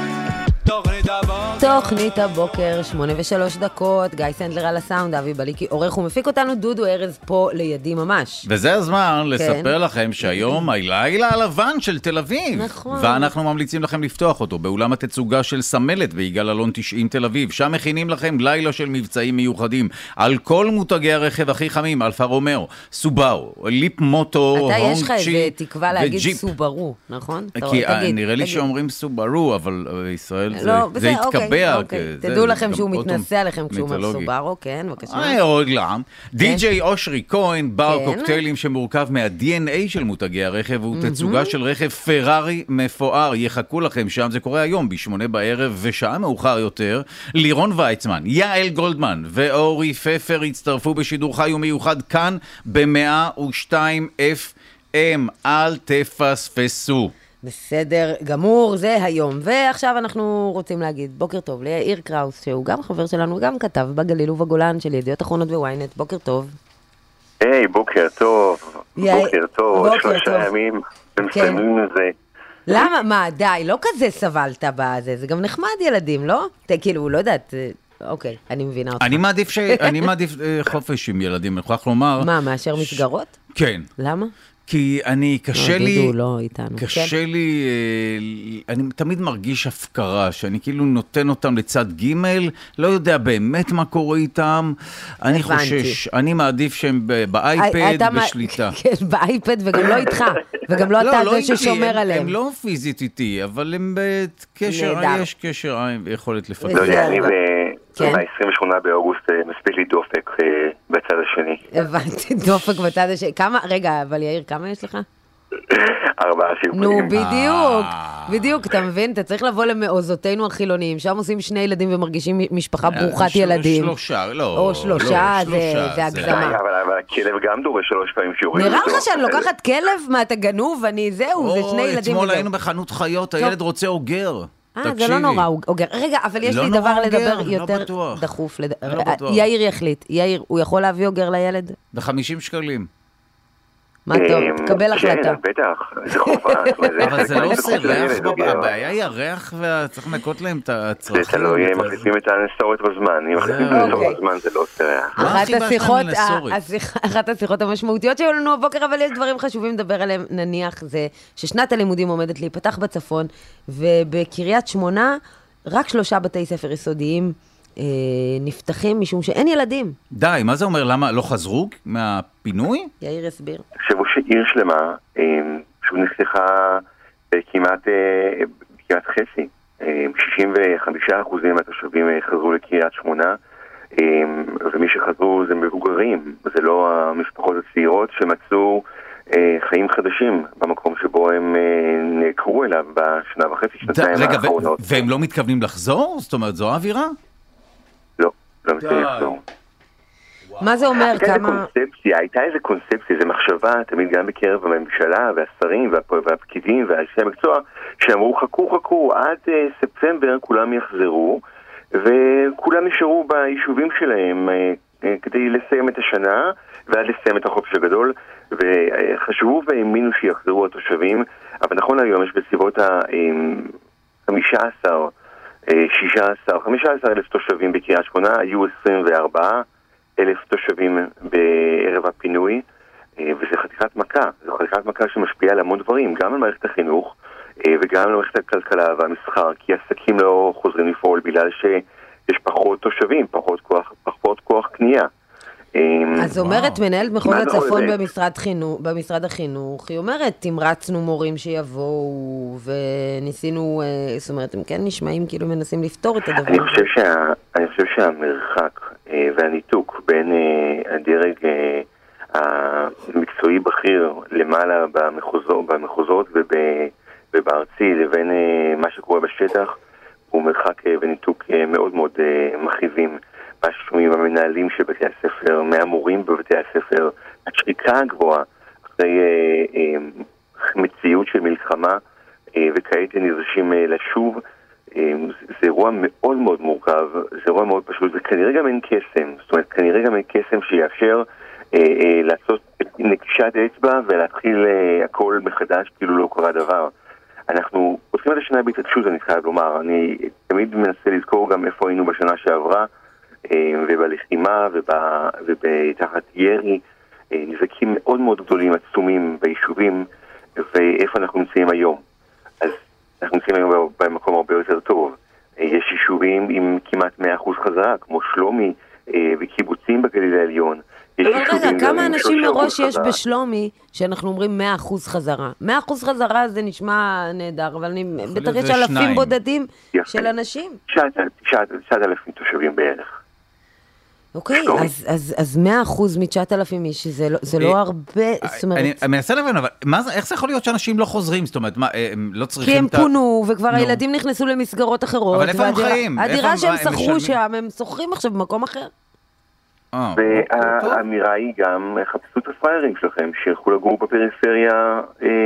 תוכנית הבוקר. תוכנית הבוקר, שמונה ושלוש דקות, גיא סנדלר על הסאונד, אבי בליקי עורך ומפיק אותנו, דודו ארז פה לידי ממש. וזה הזמן לספר לכם שהיום הלילה הלבן של תל אביב. נכון. ואנחנו ממליצים לכם לפתוח אותו באולם התצוגה של סמלת ביגאל אלון תשעים תל אביב. שם מכינים לכם לילה של מבצעים מיוחדים על כל מותגי הרכב הכי חמים, אלפה רומאו, סובארו, ליפ מוטו, הונג צ'י וג'יפ. אתה יש לך איזה תקווה להגיד סוברו, נכון? כי נראה לי שאומרים סוברו, אבל ישראל זה התקבע. תדעו לכם שהוא מתנסה עליכם כשהוא אומר סוברו, כן, בבקשה. עוד לעם. די-ג'יי אושרי כהן, בר קוקטיילים שמורכב מה-די אן איי של מותגי הרכב, הוא תצוגה של רכב פרארי מפואר. יחכו לכם שם, זה קורה היום בשמונה בערב, ושעה מאוחר יותר, לירון ויצמן, יעל גולדמן ואורי פפר הצטרפו בשידור חי ומיוחד כאן ב-מאה ושתיים אף אם. אל תפספסו. בסדר גמור, זה היום. ועכשיו אנחנו רוצים להגיד בוקר טוב ליאיר קראוס, שהוא גם חבר שלנו, גם כתב בגליל ובגולן של ידיעות אחרונות וויינט. בוקר טוב. היי, בוקר טוב. בוקר טוב. שלושה ימים. מסיימים את זה. למה? מה, די, לא כזה סבלת בזה. זה גם נחמד ילדים, לא? כאילו, לא יודעת. אוקיי, אני מבינה אותך. אני מעדיף ש... אני מעדיף חופש עם ילדים, אני יכול לומר... מה, מאשר מסגרות? כן. למה? כי אני, קשה לי, לא איתנו. קשה לי, אני תמיד מרגיש הפקרה, שאני כאילו נותן אותם לצד ג', לא יודע באמת מה קורה איתם, אני חושש, אני מעדיף שהם באייפד בשליטה. כן, באייפד וגם לא איתך, וגם לא אתה זה ששומר עליהם. הם לא פיזית איתי, אבל הם בקשר, יש קשר, יכולת לפתח. לא יודע, אני ב-עשרים ושמונה באוגוסט מספיק לי דופק בצד השני. הבנתי, דופק בצד השני. כמה, רגע, אבל יאיר, כמה יש לך? ארבעה שיעורים. נו, בדיוק, בדיוק, אתה מבין? אתה צריך לבוא למעוזותינו החילוניים, שם עושים שני ילדים ומרגישים משפחה ברוכת ילדים. שלושה, לא. או שלושה, זה הגזמה. אבל הכלב גם דורש שלוש פעמים שיעורים. נראה לך שאני לוקחת כלב? מה, אתה גנוב? אני, זהו, זה שני ילדים. אתמול היינו בחנות חיות, הילד רוצה אוגר. אה, זה לא נורא, אוגר. רגע, אבל יש לי דבר לדבר יותר דחוף. יאיר יחליט. יאיר, הוא יכול להביא אוגר לילד? ב-חמישים שקלים. מה טוב, תקבל החלטה. כן, בטח, זה חובה. אבל זה לא עושה ריח, הבעיה היא הריח וצריך לנקות להם את הצרכים. זה תלוי, הם מחליפים את הנסורת בזמן, אם מחליפים את הנסורת בזמן זה לא עושה ריח. אחת השיחות המשמעותיות שהיו לנו הבוקר, אבל יש דברים חשובים לדבר עליהם, נניח זה ששנת הלימודים עומדת להיפתח בצפון, ובקריית שמונה רק שלושה בתי ספר יסודיים נפתחים משום שאין ילדים. די, מה זה אומר? למה לא חזרו מהפינוי? יאיר הסביר. תחשבו שעיר שלמה, שהוא נפתחה כמעט חצי, שישים וחמישה אחוזים מהתושבים חזרו לקריית שמונה, ומי שחזרו זה מבוגרים, זה לא המשפחות הצעירות שמצאו חיים חדשים במקום שבו הם נעקרו אליו בשנה וחצי, שנתיים האחרונות. והם לא מתכוונים לחזור? זאת אומרת, זו האווירה? לא, לא מתכוונים לחזור. מה זה אומר? הייתה כמה... איזה קונספציה, הייתה איזה קונספציה, איזו מחשבה, תמיד גם בקרב הממשלה והשרים והפקידים והאנשי המקצוע, שאמרו חכו חכו, עד uh, ספטמבר כולם יחזרו, וכולם נשארו ביישובים שלהם uh, uh, כדי לסיים את השנה, ועד לסיים את החופש הגדול, וחשבו והאמינו שיחזרו התושבים, אבל נכון היום יש בסביבות ה-חמישה עשר, שישה עשר, חמישה עשר אלף תושבים בקריית שמונה, היו עשרים וארבעה אלף תושבים בערב הפינוי, וזה חתיכת מכה, זו חתיכת מכה שמשפיעה על המון דברים, גם על מערכת החינוך וגם על מערכת הכלכלה והמסחר, כי עסקים לא חוזרים לפעול בגלל שיש פחות תושבים, פחות כוח, פחות כוח קנייה. אז אומרת מנהלת מחוז הצפון במשרד חינוך, במשרד החינוך, היא אומרת, תמרצנו מורים שיבואו וניסינו, זאת אומרת, הם כן נשמעים כאילו מנסים לפתור את הדבר. אני חושב שה, אני חושב שהמרחק והניתוק בין הדרג המקצועי בכיר למעלה במחוזות, במחוזות ובארצי לבין מה שקורה בשטח הוא מרחק וניתוק מאוד מאוד מכאיבים. מה ששומעים המנהלים של בתי הספר, מהמורים בבתי הספר, השריקה הגבוהה אחרי אה, אה, מציאות של מלחמה אה, וכעת נדרשים אה, לשוב. אה, זה אירוע מאוד מאוד מורכב, זה אירוע מאוד פשוט, וכנראה גם אין קסם, זאת אומרת, כנראה גם אין קסם שיאפשר אה, אה, לעשות נקישת אצבע ולהתחיל אה, הכל מחדש כאילו לא קרה דבר. אנחנו עושים את השנה בהתעקשות, אני חייב לומר, אני תמיד מנסה לזכור גם איפה היינו בשנה שעברה, ובלחימה ובתחת ירי, נזקים מאוד מאוד גדולים, עצומים ביישובים, ואיפה אנחנו נמצאים היום. אז אנחנו נמצאים היום במקום הרבה יותר טוב. יש יישובים עם כמעט מאה אחוז חזרה, כמו שלומי וקיבוצים בגליל העליון. אבל רגע, כמה אנשים מראש יש בשלומי שאנחנו אומרים מאה אחוז חזרה? מאה אחוז חזרה זה נשמע נהדר, אבל אני בטח יש אלפים בודדים של אנשים. תשעת אלפים תושבים בערך. אוקיי, אז, אז, אז מאה אחוז מתשעת אלפים איש, זה לא, זה לא הרבה, זאת אומרת... אני מנסה להבין, אבל מה, איך זה יכול להיות שאנשים לא חוזרים? זאת אומרת, מה, הם לא צריכים... כי הם פונו, וכבר הילדים נכנסו למסגרות אחרות. אבל איפה הם חיים? הדירה שהם שכרו שם, הם שוכרים עכשיו במקום אחר. והאמירה היא גם, חפשו את הפריירים שלכם, שילכו לגור בפריפריה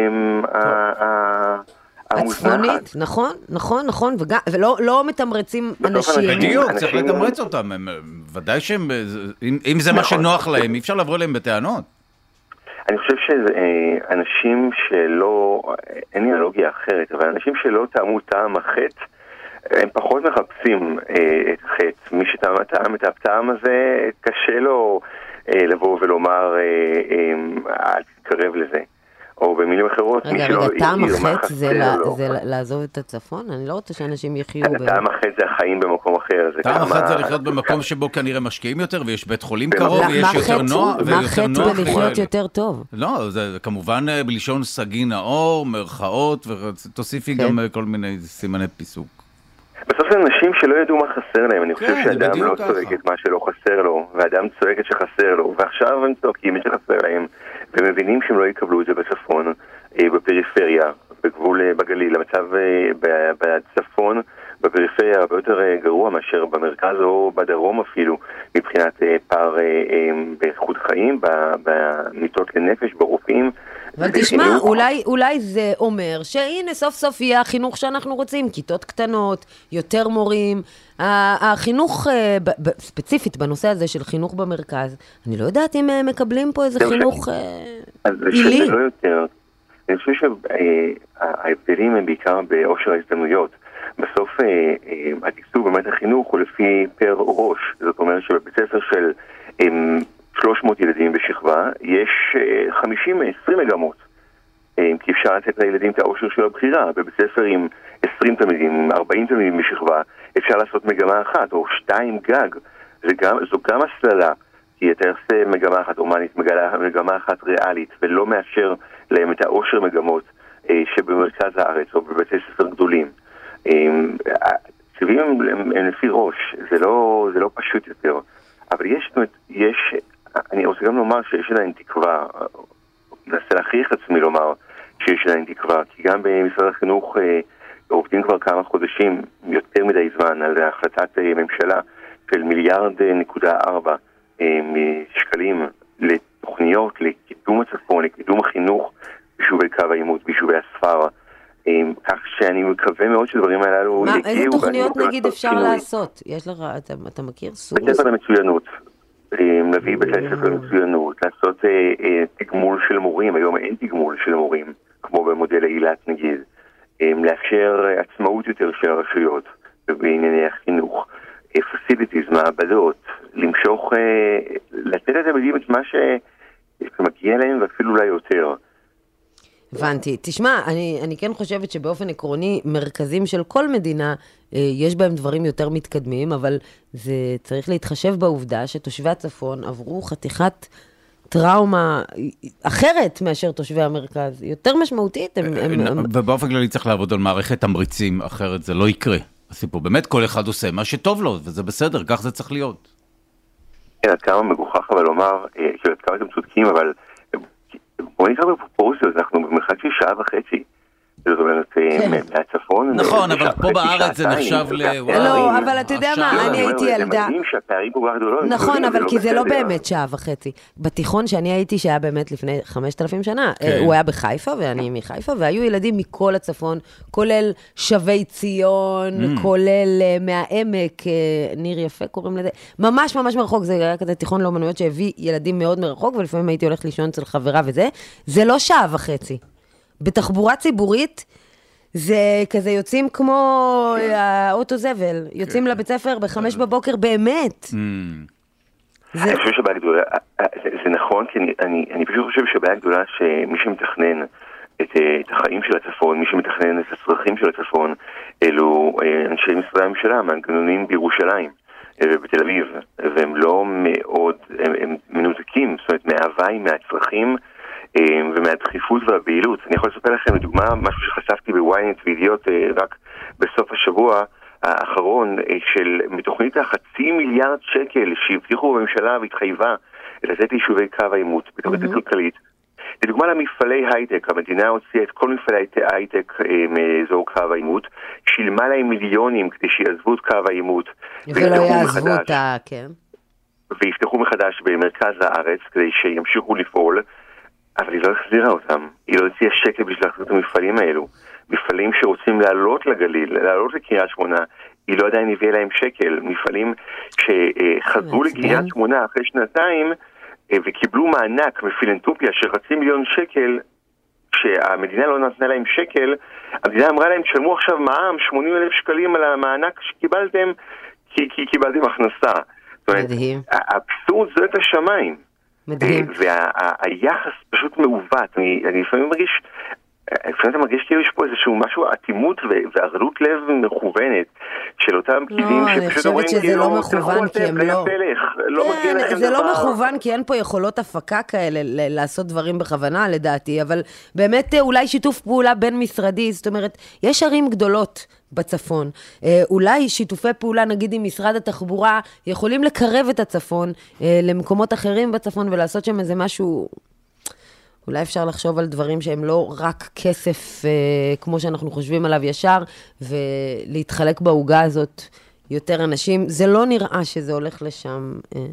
הצפונית, נכון, נכון, נכון, ולא מתמרצים אנשים. בדיוק, צריך לתמרץ אותם, ודאי שהם, אם זה מה שנוח להם, אי אפשר לעבור להם בטענות. אני חושב שאנשים שלא, אין לי אנלוגיה אחרת, אבל אנשים שלא טעמו טעם החטא, הם פחות מחפשים את החטא. מי שטעם את הטעם הזה, קשה לו לבוא ולומר, אל תתקרב לזה. או במילים אחרות, רגע, רגע, טעם החטא זה לעזוב את הצפון? אני לא רוצה שאנשים יחיו... טעם החטא זה החיים במקום אחר. טעם החטא זה לחיות במקום שבו כנראה משקיעים יותר, ויש בית חולים קרוב, ויש יותר נוח. מה החטא בלחיות יותר טוב? לא, זה כמובן בלשון סגי נאור, מרכאות, ותוסיפי גם כל מיני סימני פיסוק. בסוף זה אנשים שלא ידעו מה חסר להם, אני חושב שאדם לא צועק את מה שלא חסר לו, ואדם צועק את שחסר לו, ועכשיו הם צועקים את שחסר להם, ומבינים שהם לא יקבלו את זה בצפון, בפריפריה, בגבול בגליל. המצב בצפון, בפריפריה הרבה יותר גרוע מאשר במרכז או בדרום אפילו, מבחינת פער באיכות חיים, במיטות לנפש, ברופאים. אבל תשמע, אולי, אולי זה אומר שהנה סוף סוף יהיה החינוך שאנחנו רוצים, כיתות קטנות, יותר מורים, החינוך ספציפית בנושא הזה של חינוך במרכז, אני לא יודעת אם מקבלים פה איזה חינוך עילי. זה לא יותר. אני חושב שההבדלים הם בעיקר באושר ההזדמנויות. בסוף התקצוב באמת החינוך הוא לפי פר ראש, זאת אומרת שבבית ספר של שלוש מאות ילדים בשכבה, יש חמישים עשרים מגמות. כי אפשר לתת לילדים את האושר של הבחירה. בבית ספר עם עשרים תלמידים, ארבעים תלמידים בשכבה, אפשר לעשות מגמה אחת או שתיים גג. גם, זו גם הסללה, כי אתה עושה מגמה אחת אומנית, מגמה אחת ריאלית, ולא מאפשר להם את האושר מגמות שבמרכז הארץ או בבתי ספר גדולים. הצבעים הם, הם, הם לפי ראש, זה לא, זה לא פשוט יותר. אבל יש, יש, אני רוצה גם לומר שיש עדיין תקווה, ננסה להכריח את עצמי לומר שיש עדיין תקווה, כי גם במשרד החינוך עובדים כבר כמה חודשים, יותר מדי זמן, על החלטת ממשלה של מיליארד נקודה ארבע שקלים לתוכניות, לקידום הצפון, לקידום החינוך ביישובי קו העימות, ביישובי הספר, כך שאני מקווה מאוד שדברים הללו יגיעו. מה, איזה תוכניות נגיד אפשר שינוי. לעשות? יש לך, אתה, אתה מכיר סוג? בית ספר למצוינות, נביא בית ספר למצוינות, לעשות תגמול של מורים, היום אין תגמול של מורים, כמו במודל אילת נגיד, לאפשר עצמאות יותר של הרשויות בענייני החינוך, פסיליטיז, מעבדות, למשוך, לתת לתלמידים את מה שמגיע להם ואפילו אולי יותר. הבנתי. תשמע, אני, אני כן חושבת שבאופן עקרוני, מרכזים של כל מדינה, יש בהם דברים יותר מתקדמים, אבל זה צריך להתחשב בעובדה שתושבי הצפון עברו חתיכת טראומה אחרת מאשר תושבי המרכז. יותר משמעותית. הם, הם, הם... ובאופן כללי צריך לעבוד על מערכת תמריצים, אחרת זה לא יקרה. הסיפור, באמת כל אחד עושה מה שטוב לו, וזה בסדר, כך זה צריך להיות. כן, עד כמה מגוחך אבל לומר, עד כמה אתם צודקים, אבל בוא נקרא בפרופורציות, אנחנו במרחק של שעה וחצי. זאת אומרת, מהצפון... נכון, אבל פה בארץ זה נחשב ל... לא, אבל אתה יודע מה, אני הייתי ילדה... נכון, אבל כי זה לא באמת שעה וחצי. בתיכון שאני הייתי, שהיה באמת לפני חמשת אלפים שנה, הוא היה בחיפה, ואני מחיפה, והיו ילדים מכל הצפון, כולל שבי ציון, כולל מהעמק, ניר יפה קוראים לזה, ממש ממש מרחוק, זה היה כזה תיכון לאומנויות שהביא ילדים מאוד מרחוק, ולפעמים הייתי הולכת לישון אצל חברה וזה, זה לא שעה וחצי. בתחבורה ציבורית, זה כזה יוצאים כמו האוטו זבל, יוצאים לבית ספר בחמש בבוקר באמת. אני חושב שבעיה גדולה, זה נכון, כי אני פשוט חושב שבעיה גדולה שמי שמתכנן את החיים של הצפון, מי שמתכנן את הצרכים של הצפון, אלו אנשי משרדי הממשלה, מנגנונים בירושלים ובתל אביב, והם לא מאוד, הם מנותקים, זאת אומרת, מההוואי, מהצרכים, ומהדחיפות והבהילות. אני יכול לספר לכם לדוגמה משהו שחשפתי בוויינט וידיעות רק בסוף השבוע האחרון של מתוכנית החצי מיליארד שקל שהבטיחו בממשלה והתחייבה לתת ליישובי קו העימות בתוכנית הכלכלית. לדוגמה למפעלי הייטק, המדינה הוציאה את כל מפעלי הייטק מאזור קו העימות, שילמה להם מיליונים כדי שיעזבו את קו העימות ולא יעזבו אותה, כן. ויפתחו מחדש במרכז הארץ כדי שימשיכו לפעול, אבל היא לא החזירה אותם. היא לא הציעה שקל בשביל להחזיר את המפעלים האלו. מפעלים שרוצים לעלות לגליל, לעלות לקריית שמונה, היא לא עדיין הביאה להם שקל. מפעלים שחזרו לקריית שמונה אחרי שנתיים, וקיבלו מענק מפילנטופיה של חצי מיליון שקל, שהמדינה לא נתנה להם שקל, המדינה אמרה להם, תשלמו עכשיו מע"מ שמונים אלף שקלים על המענק שקיבלתם, כי, כי קיבלתם הכנסה. מדהים. האבסורד זה את השמיים. מדהים. והיחס פשוט מעוות. אני, אני לפעמים מרגיש, לפעמים אתה מרגיש כאילו יש פה איזשהו משהו, עתימות וערלות לב מכוונת של אותם פקידים שפשוט אומרים שזה לא מכוון כי הם לא... זה לא מכוון כי אין פה יכולות הפקה כאלה לעשות דברים בכוונה לדעתי, אבל באמת אולי שיתוף פעולה בין משרדי, זאת אומרת, יש ערים גדולות בצפון. אולי שיתופי פעולה, נגיד עם משרד התחבורה, יכולים לקרב את הצפון למקומות אחרים בצפון ולעשות שם איזה משהו... אולי אפשר לחשוב על דברים שהם לא רק כסף כמו שאנחנו חושבים עליו ישר, ולהתחלק בעוגה הזאת יותר אנשים. זה לא נראה שזה הולך לשם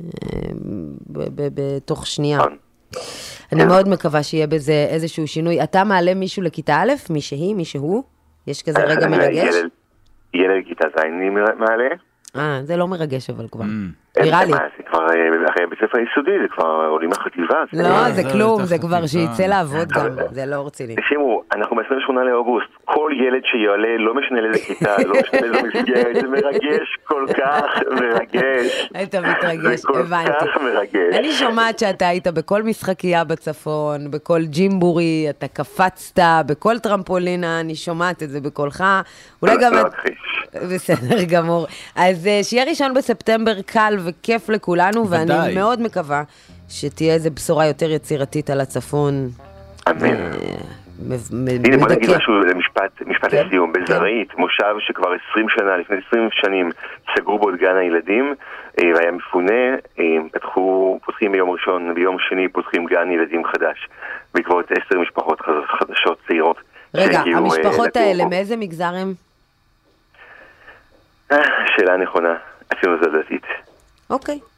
בתוך שנייה. אני מאוד מקווה שיהיה בזה איזשהו שינוי. אתה מעלה מישהו לכיתה א', מי שהיא, מי שהוא? יש כזה רגע מרגש? ילד לכיתה ז' אני מעלה. אה, זה לא מרגש אבל כבר. נראה לי. זה כבר, אחרי בית ספר יסודי, זה כבר עולים מהחטיבה. לא, זה כלום, זה כבר שיצא לעבוד גם, זה לא רציני. תשימו, אנחנו ב-עשרים ושמונה לאוגוסט, כל ילד שיעלה, לא משנה לאיזה כיתה, לא משנה לאיזה מסגרת, זה מרגש, כל כך מרגש. אתה מתרגש, הבנתי. כל כך מרגש. אני שומעת שאתה היית בכל משחקייה בצפון, בכל ג'ימבורי, אתה קפצת, בכל טרמפולינה, אני שומעת את זה בקולך. אולי גם... בסדר גמור. אז שיהיה ראשון בספטמבר קל וכיף לכולנו, ואני מאוד מקווה שתהיה איזו בשורה יותר יצירתית על הצפון. אמן. הנה בוא נגיד משהו למשפט לסיום. בזרעית, מושב שכבר עשרים שנה, לפני עשרים שנים, סגרו בו את גן הילדים, והיה מפונה, פותחים ביום ראשון, ביום שני פותחים גן ילדים חדש, בעקבות עשר משפחות חדשות צעירות. רגע, המשפחות האלה, מאיזה מגזר הם? שאלה נכונה, עשינו זה דתית. אוקיי,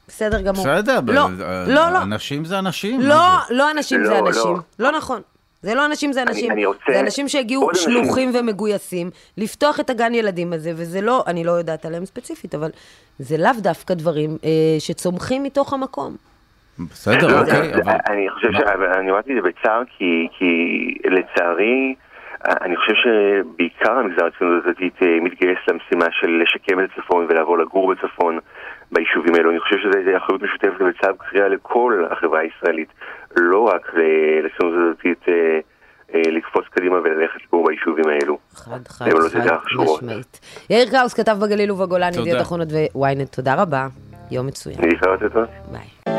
בסדר גמור. בסדר, לא, לא, לא. אנשים זה אנשים. לא, לא אנשים זה לא, אנשים. לא. לא נכון. זה לא אנשים, זה אנשים. אני רוצה- זה אנשים שהגיעו עוד אנשים. שלוחים ומגויסים, לפתוח את הגן ילדים הזה, וזה לא, אני לא יודעת עליהם ספציפית, אבל זה לאו דווקא דברים אה, שצומחים מתוך המקום. בסדר, לא, אוקיי, זה- אבל... אני חושב ש... אני אמרתי את זה בצער, כי, כי לצערי, אני חושב שבעיקר המגזר הציונות הדתית מתגייס למשימה של לשקם את הצפון ולעבור לגור בצפון ביישובים האלו. אני חושב שזה אחריות משותפת וצו קריאה לכל החברה הישראלית, לא רק לציונות הדתית לקפוץ קדימה וללכת לגור ביישובים האלו. חד, חד, אבל לא חד, תדע חשובות. משמעית. יאיר קראוס כתב בגליל ובגולן, תודה. ידיעות אחרונות וויינט, תודה רבה. יום מצוין. אני חייבת את זה? ביי.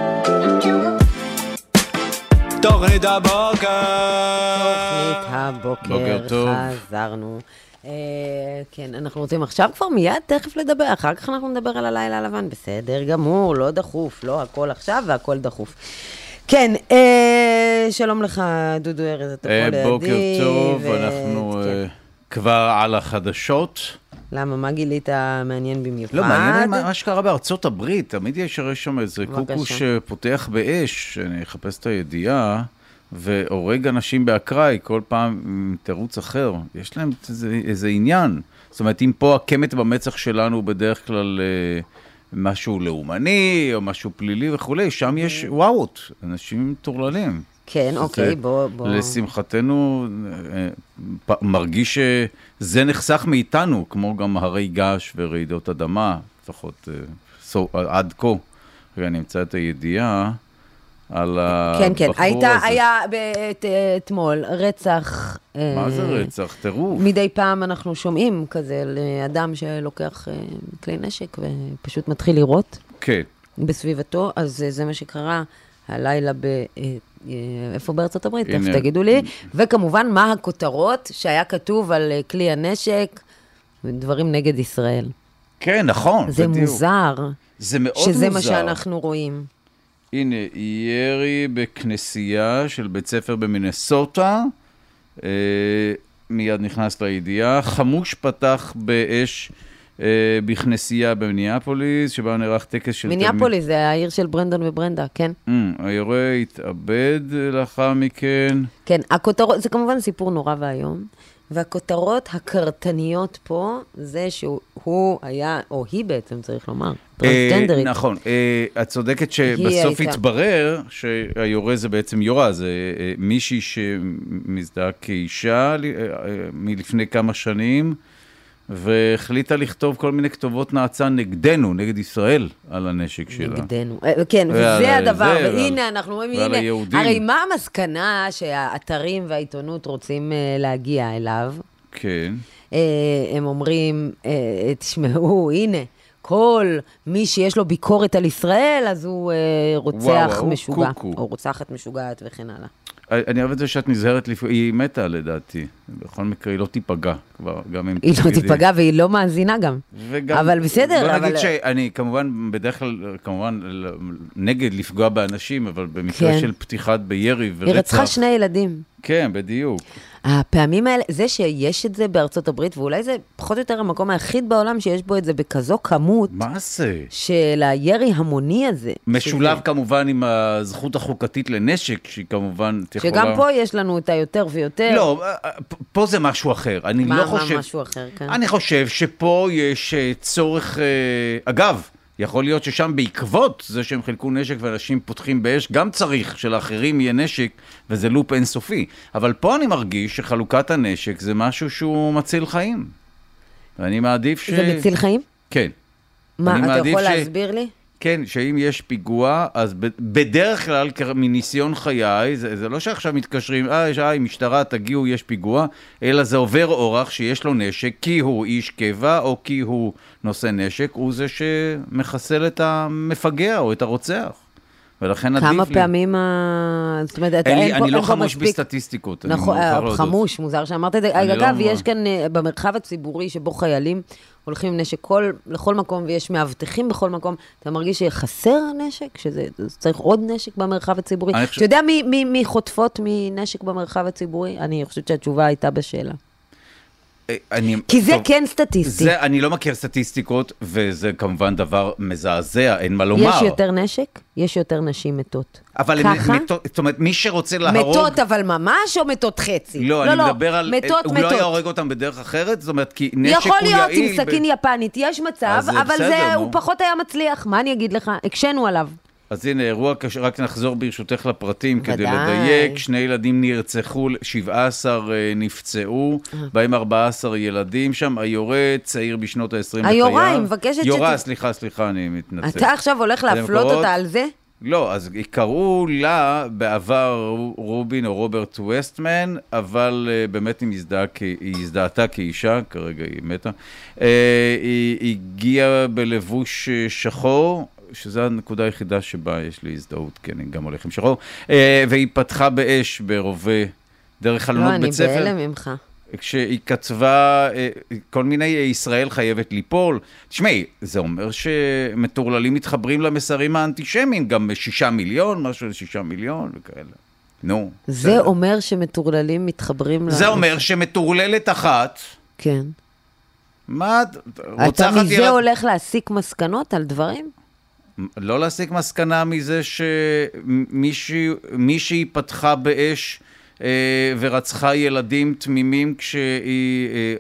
תוכנית הבוקר. תוכנית הבוקר, בוקר טוב. חזרנו. אה, כן, אנחנו רוצים עכשיו כבר מיד תכף לדבר, אחר כך אנחנו נדבר על הלילה הלבן, בסדר גמור, לא דחוף, לא הכל עכשיו והכל דחוף. כן, אה, שלום לך דודו ארז, אתה פה לידי. בוקר טוב, ו- אנחנו כן. אה, כבר על החדשות. למה, מה גילית מעניין במיוחד? לא, מעניין מה מה שקרה בארצות הברית, תמיד יש הרי שם איזה בבקשה. קוקו שפותח באש, אני אחפש את הידיעה, והורג אנשים באקראי, כל פעם עם תירוץ אחר. יש להם איזה, איזה עניין. זאת אומרת, אם פה הקמת במצח שלנו הוא בדרך כלל אה, משהו לאומני, או משהו פלילי וכולי, שם יש וואוות, אנשים טורללים. כן, אוקיי, בוא, בוא. לשמחתנו, אה, פ- מרגיש שזה נחסך מאיתנו, כמו גם הרי געש ורעידות אדמה, לפחות אה, so, עד כה. ואני אמצא את הידיעה על כן, כן, הבחור הייתה, הזה. היה בעת- אתמול רצח. מה אה, זה רצח? טירוף. מדי פעם אנחנו שומעים כזה לאדם שלוקח אה, כלי נשק ופשוט מתחיל לירות כן. בסביבתו, אז אה, זה מה שקרה הלילה ב... אה, אה, איפה בארצות הברית? תכף הנה. תגידו לי. וכמובן, מה הכותרות שהיה כתוב על אה, כלי הנשק, דברים נגד ישראל. כן, נכון, זה בדיוק. מוזר, זה מאוד שזה מוזר. מה שאנחנו רואים. הנה, ירי בכנסייה של בית ספר במינסוטה, אה, מיד נכנס לידיעה, חמוש פתח באש אה, בכנסייה במיניאפוליס, שבה נערך טקס של... מיניאפוליס זה העיר של ברנדון וברנדה, כן? תלמיד... Mm, היורה התאבד לאחר מכן. כן, הכותרות, זה כמובן סיפור נורא והיום, והכותרות הקרטניות פה, זה שהוא היה, או היא בעצם צריך לומר, טרנסג'נדרית. אה, נכון, אה, את צודקת שבסוף הייתה. התברר שהיורה זה בעצם יורה, זה אה, מישהי שמזדהה כאישה אה, אה, מלפני כמה שנים, והחליטה לכתוב כל מיני כתובות נאצה נגדנו, נגד ישראל, על הנשק שלה. נגדנו. אה, כן, ועל וזה זה, הדבר, ועל- והנה, אנחנו רואים, ועל הנה, היהודים. הרי מה המסקנה שהאתרים והעיתונות רוצים אה, להגיע אליו? כן. אה, הם אומרים, אה, תשמעו, הנה, כל מי שיש לו ביקורת על ישראל, אז הוא אה, רוצח וואו, הוא משוגע, קוקו. או רוצחת משוגעת וכן הלאה. אני אוהב את זה שאת נזהרת, לפ... היא מתה לדעתי. בכל מקרה, היא לא תיפגע כבר, גם אם... היא לא תגידי. תיפגע והיא לא מאזינה גם. וגם, אבל בסדר, בוא אבל... נגיד שאני כמובן, בדרך כלל, כמובן, נגד לפגוע באנשים, אבל במקרה כן. של פתיחת בירי ורצח... היא רצחה שני ילדים. כן, בדיוק. הפעמים האלה, זה שיש את זה בארצות הברית, ואולי זה פחות או יותר המקום היחיד בעולם שיש בו את זה בכזו כמות, מה זה? של הירי המוני הזה. משולב שזה- כמובן עם הזכות החוקתית לנשק, שהיא כמובן תיכולה... שגם פה יש לנו את היותר ויותר. לא, פה זה משהו אחר. אני מה, לא מה, חושב... משהו אחר, כן. אני חושב שפה יש אה, צורך... אה, אגב, יכול להיות ששם בעקבות זה שהם חילקו נשק ואנשים פותחים באש, גם צריך שלאחרים יהיה נשק, וזה לופ אינסופי. אבל פה אני מרגיש שחלוקת הנשק זה משהו שהוא מציל חיים. ואני מעדיף ש... זה מציל חיים? כן. מה, אני אתה מעדיף יכול ש- להסביר לי? כן, שאם יש פיגוע, אז ב- בדרך כלל, כ- מניסיון חיי, זה, זה לא שעכשיו מתקשרים, אה, יש, אה, משטרה, תגיעו, יש פיגוע, אלא זה עובר אורח שיש לו נשק, כי הוא איש קבע, או כי הוא נושא נשק, הוא זה שמחסל את המפגע או את הרוצח. ולכן עדיף לי... כמה פעמים ה... זאת אומרת, אין לי, אין פה- אני לא אין פה חמוש מספיק- בסטטיסטיקות. אני נכון, מוכרח להודות. חמוש, מוזר שאמרת את זה. אני אגב, לא- יש כאן אה, במרחב הציבורי שבו חיילים הולכים עם נשק כל, לכל מקום, ויש מאבטחים בכל מקום, אתה מרגיש שחסר נשק? שזה צריך עוד נשק במרחב הציבורי? אני אתה חושב- יודע מי, מי, מי חוטפות מנשק במרחב הציבורי? אני חושבת שהתשובה הייתה בשאלה. אני, כי זה טוב, כן סטטיסטי. זה, אני לא מכיר סטטיסטיקות, וזה כמובן דבר מזעזע, אין מה לומר. יש יותר נשק, יש יותר נשים מתות. אבל ככה? מתות, זאת אומרת, מי שרוצה להרוג... מתות אבל ממש או מתות חצי? לא, אני מדבר על... מתות, הוא מתות. לא היה הורג אותם בדרך אחרת? זאת אומרת, כי נשק הוא יעיל... יכול להיות עם סכין יפנית, יש מצב, אז אבל בסדר, זה, נו. הוא פחות היה מצליח. מה אני אגיד לך? הקשנו עליו. אז הנה, אירוע קשה, רק נחזור ברשותך לפרטים כדי ודאי. לדייק. שני ילדים נרצחו, שבעה עשר נפצעו, בהם ארבעה עשר ילדים שם. היורה צעיר בשנות ה-עשרים לחייו. היורה, היא מבקשת יורה, שת- סליחה, סליחה, אני מתנצל. אתה עכשיו הולך להפלות קוראות? אותה על זה? לא, אז קראו לה בעבר רובין או רוברט ווסטמן, אבל uh, באמת היא, מזדהה, היא הזדהתה כאישה, כרגע היא מתה. Uh, היא הגיעה בלבוש שחור, שזו הנקודה היחידה שבה יש לי הזדהות, כן, היא גם הולך עם שחור, uh, והיא פתחה באש ברובה דרך חלונות לא, בית ספר. אני בהלם ממך. כשהיא כתבה כל מיני ישראל חייבת ליפול. תשמעי, זה אומר שמטורללים מתחברים למסרים האנטישמיים, גם שישה מיליון, משהו לשישה מיליון וכאלה. נו. זה בסדר. אומר שמטורללים מתחברים... זה ל- אומר שמטורללת אחת, כן. מה, אתה רוצחת מזה ילד... הולך להסיק מסקנות על דברים? לא להסיק מסקנה מזה שמישהי פתחה באש אה, ורצחה ילדים תמימים כשהיא אה,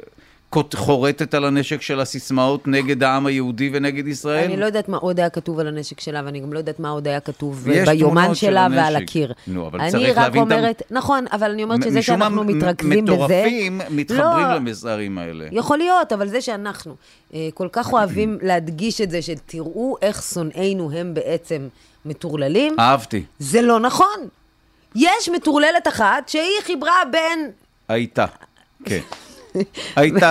חורטת על הנשק של הסיסמאות נגד העם היהודי ונגד ישראל? אני לא יודעת מה עוד היה כתוב על הנשק שלה, ואני גם לא יודעת מה עוד היה כתוב יש ביומן תמונות של שלה הנשק. ועל הקיר. נו, אבל אני צריך רק להבין את ה- אומרת, נכון, אבל אני אומרת שזה משום מה, שאנחנו מתרכזים בזה... מטורפים מתחברים לא, למסרים האלה. יכול להיות, אבל זה שאנחנו אה, כל כך אוהבים להדגיש את זה, שתראו איך שונאינו הם בעצם מטורללים, אהבתי. זה לא נכון. יש מטורללת אחת שהיא חיברה בין... הייתה, כן. הייתה.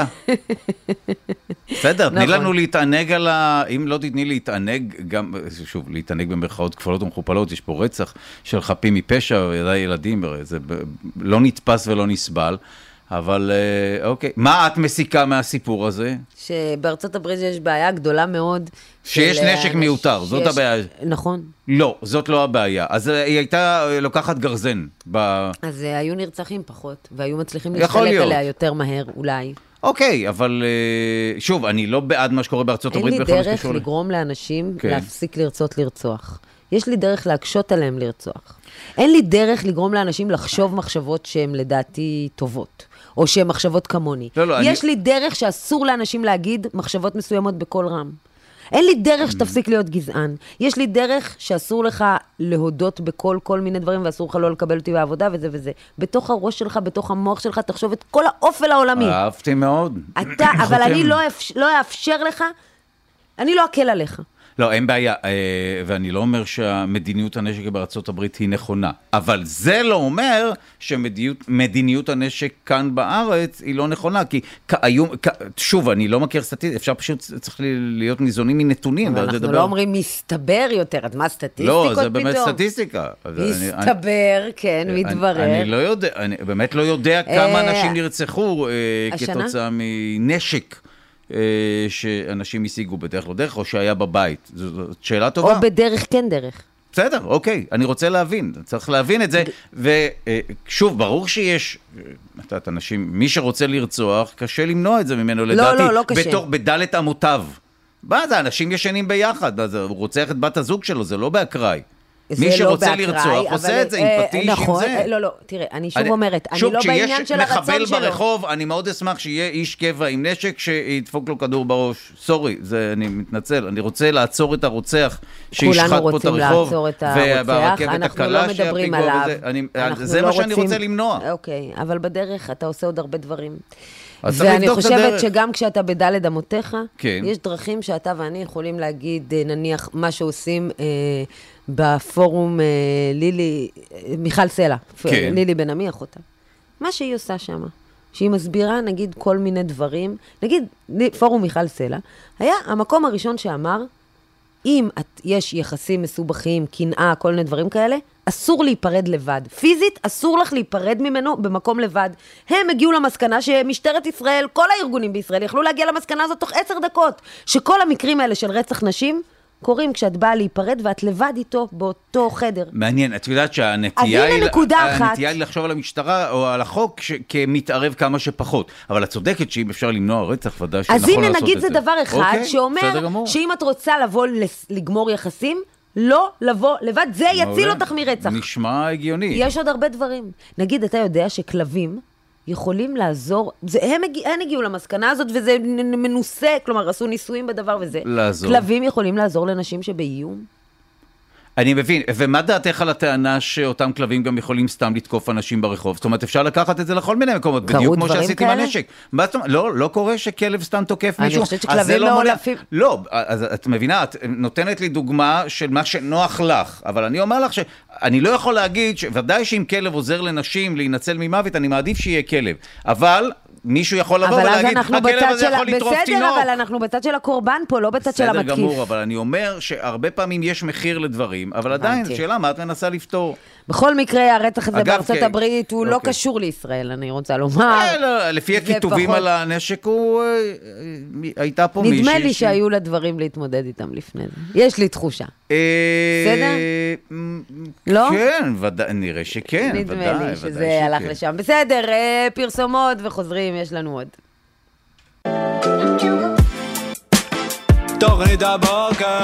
בסדר, תני נכון. לנו להתענג על ה... אם לא תתני להתענג, גם, שוב, להתענג במרכאות כפולות ומכופלות, יש פה רצח של חפים מפשע וידי ילדים, זה ב- לא נתפס ולא נסבל, אבל אה, אוקיי. מה את מסיקה מהסיפור הזה? שבארצות הברית יש בעיה גדולה מאוד. שיש של נשק האנש- מיותר, זאת שיש- הבעיה. נכון. לא, זאת לא הבעיה. אז אה, היא הייתה אה, לוקחת גרזן. ב... אז אה, היו נרצחים פחות, והיו מצליחים יכול להשתלט להיות. עליה יותר מהר, אולי. אוקיי, אבל אה, שוב, אני לא בעד מה שקורה בארצות אין הברית. לי בכל מה דרך שקשור ל- לגרום לאנשים כן. להפסיק לרצות לרצוח. יש לי דרך להקשות עליהם לרצוח. אין לי דרך לגרום לאנשים לחשוב מחשבות שהן לדעתי טובות, או שהן מחשבות כמוני. לא, לא, יש אני- לי דרך שאסור לאנשים להגיד מחשבות מסוימות בקול רם. אין לי דרך שתפסיק להיות גזען. יש לי דרך שאסור לך להודות בכל כל מיני דברים, ואסור לך לא לקבל אותי בעבודה וזה וזה. בתוך הראש שלך, בתוך המוח שלך, תחשוב את כל האופל העולמי. אהבתי מאוד. אתה, אבל חותם. אני לא אפ- לא אאפשר לך, אני לא אקל עליך. לא, אין בעיה, אה, ואני לא אומר שהמדיניות הנשק בארצות הברית היא נכונה, אבל זה לא אומר שמדיניות הנשק כאן בארץ היא לא נכונה, כי כהיום, כ- שוב, אני לא מכיר סטטיסטיקה, אפשר פשוט, צריך להיות ניזונים מנתונים. אבל ואז אנחנו לדבר. לא אומרים מסתבר יותר, אז מה סטטיסטיקות לא, פתאום? זה באמת סטטיסטיקה. אז אני- אני- מסתבר, כן, אני- מתברר. אני לא יודע, אני באמת לא יודע כמה אה, אנשים נרצחו אה, השנה? כתוצאה מנשק. אה, שאנשים השיגו בדרך לא דרך, או שהיה בבית. זו זו שאלה טובה. או בדרך כן דרך. בסדר, אוקיי, אני רוצה להבין, צריך להבין את זה, ושוב, ברור שיש, את יודעת, אנשים, מי שרוצה לרצוח, קשה למנוע את זה ממנו, לדעתי, לא, לא קשה. בתוך, בדלת אמותיו. מה זה, אנשים ישנים ביחד, אז הוא רוצח את בת הזוג שלו, זה לא באקראי. זה מי לא שרוצה באקראי, לרצוח, אבל, עושה את זה עם אה, פטיש, נכון, עם זה. אה, לא, לא, תראה, אני שוב אומרת, אני לא בעניין של הרצון שלו. שוב, כשיש מחבל ברחוב, אני מאוד אשמח שיהיה איש קבע עם נשק שידפוק לו כדור בראש. סורי, זה, אני מתנצל, אני רוצה לעצור את הרוצח שישחט פה את רוצים הרחוב, לעצור את הרוצח, וברכבת אנחנו הקלה לא מדברים שיהיה פיגוע עליו. וזה. אני- אנחנו זה לא מה שאני רוצים- רוצה למנוע. אוקיי, אבל בדרך אתה עושה עוד הרבה דברים. אז צריך ואני לבדוק את חושבת הדרך. שגם כשאתה בדלת אמותיך, כן. יש דרכים שאתה ואני יכולים להגיד, אה, נניח, מה שעושים אה, בפורום אה, לילי, אה, מיכל סלע, כן. לילי בן עמי אחותה. מה שהיא עושה שם, שהיא מסבירה, נגיד, כל מיני דברים, נגיד, פורום מיכל סלע, היה המקום הראשון שאמר, אם את, יש יחסים מסובכים, קנאה, כל מיני דברים כאלה, אסור להיפרד לבד. פיזית, אסור לך להיפרד ממנו במקום לבד. הם הגיעו למסקנה שמשטרת ישראל, כל הארגונים בישראל, יכלו להגיע למסקנה הזאת תוך עשר דקות, שכל המקרים האלה של רצח נשים, קורים כשאת באה להיפרד ואת לבד איתו באותו חדר. מעניין, את יודעת שהנטייה אז הנה נקודה אחת. הנטייה היא לחשוב על המשטרה או על החוק כמתערב כמה שפחות. אבל את צודקת שאם אפשר למנוע רצח, ודאי שנכון לעשות את זה. אז הנה נגיד זה דבר אחד אוקיי, שאומר שאם את רוצה לבוא לגמור יחסים, לא לבוא לבד, זה יציל אותך מרצח. נשמע הגיוני. יש עוד הרבה דברים. נגיד, אתה יודע שכלבים יכולים לעזור, זה, הם, הגיע, הם הגיעו למסקנה הזאת, וזה מנוסה, כלומר, עשו ניסויים בדבר וזה. לעזור. כלבים יכולים לעזור לנשים שבאיום? אני מבין, ומה דעתך על הטענה שאותם כלבים גם יכולים סתם לתקוף אנשים ברחוב? זאת אומרת, אפשר לקחת את זה לכל מיני מקומות, בדיוק כמו שעשיתי עם הנשק. מה זאת אומרת? לא, לא קורה שכלב סתם תוקף מישהו. אני חושבת שכלבים לא עולפים. לא, אז את מבינה, את נותנת לי דוגמה של מה שנוח לך, אבל אני אומר לך שאני לא יכול להגיד, ודאי שאם כלב עוזר לנשים להינצל ממוות, אני מעדיף שיהיה כלב. אבל מישהו יכול לבוא ולהגיד, הכלב הזה יכול לטרוף תינוק. בסדר, אבל אנחנו בצד של הקורבן פה, לא בצד של המתקיף. בסדר גמור, אבל אני אומר שהרבה פעמים יש מחיר לדברים, אבל עדיין, שאלה, מה את מנסה לפתור? בכל מקרה, הרצח הזה בארצות הברית הוא לא קשור לישראל, אני רוצה לומר. לפי הכיתובים על הנשק, הוא הייתה פה מישהי. נדמה לי שהיו לה דברים להתמודד איתם לפני זה. יש לי תחושה. בסדר? לא? כן, נראה שכן. נדמה לי שזה הלך לשם. בסדר, פרסומות וחוזרים, יש לנו עוד. תוכנית הבוקר.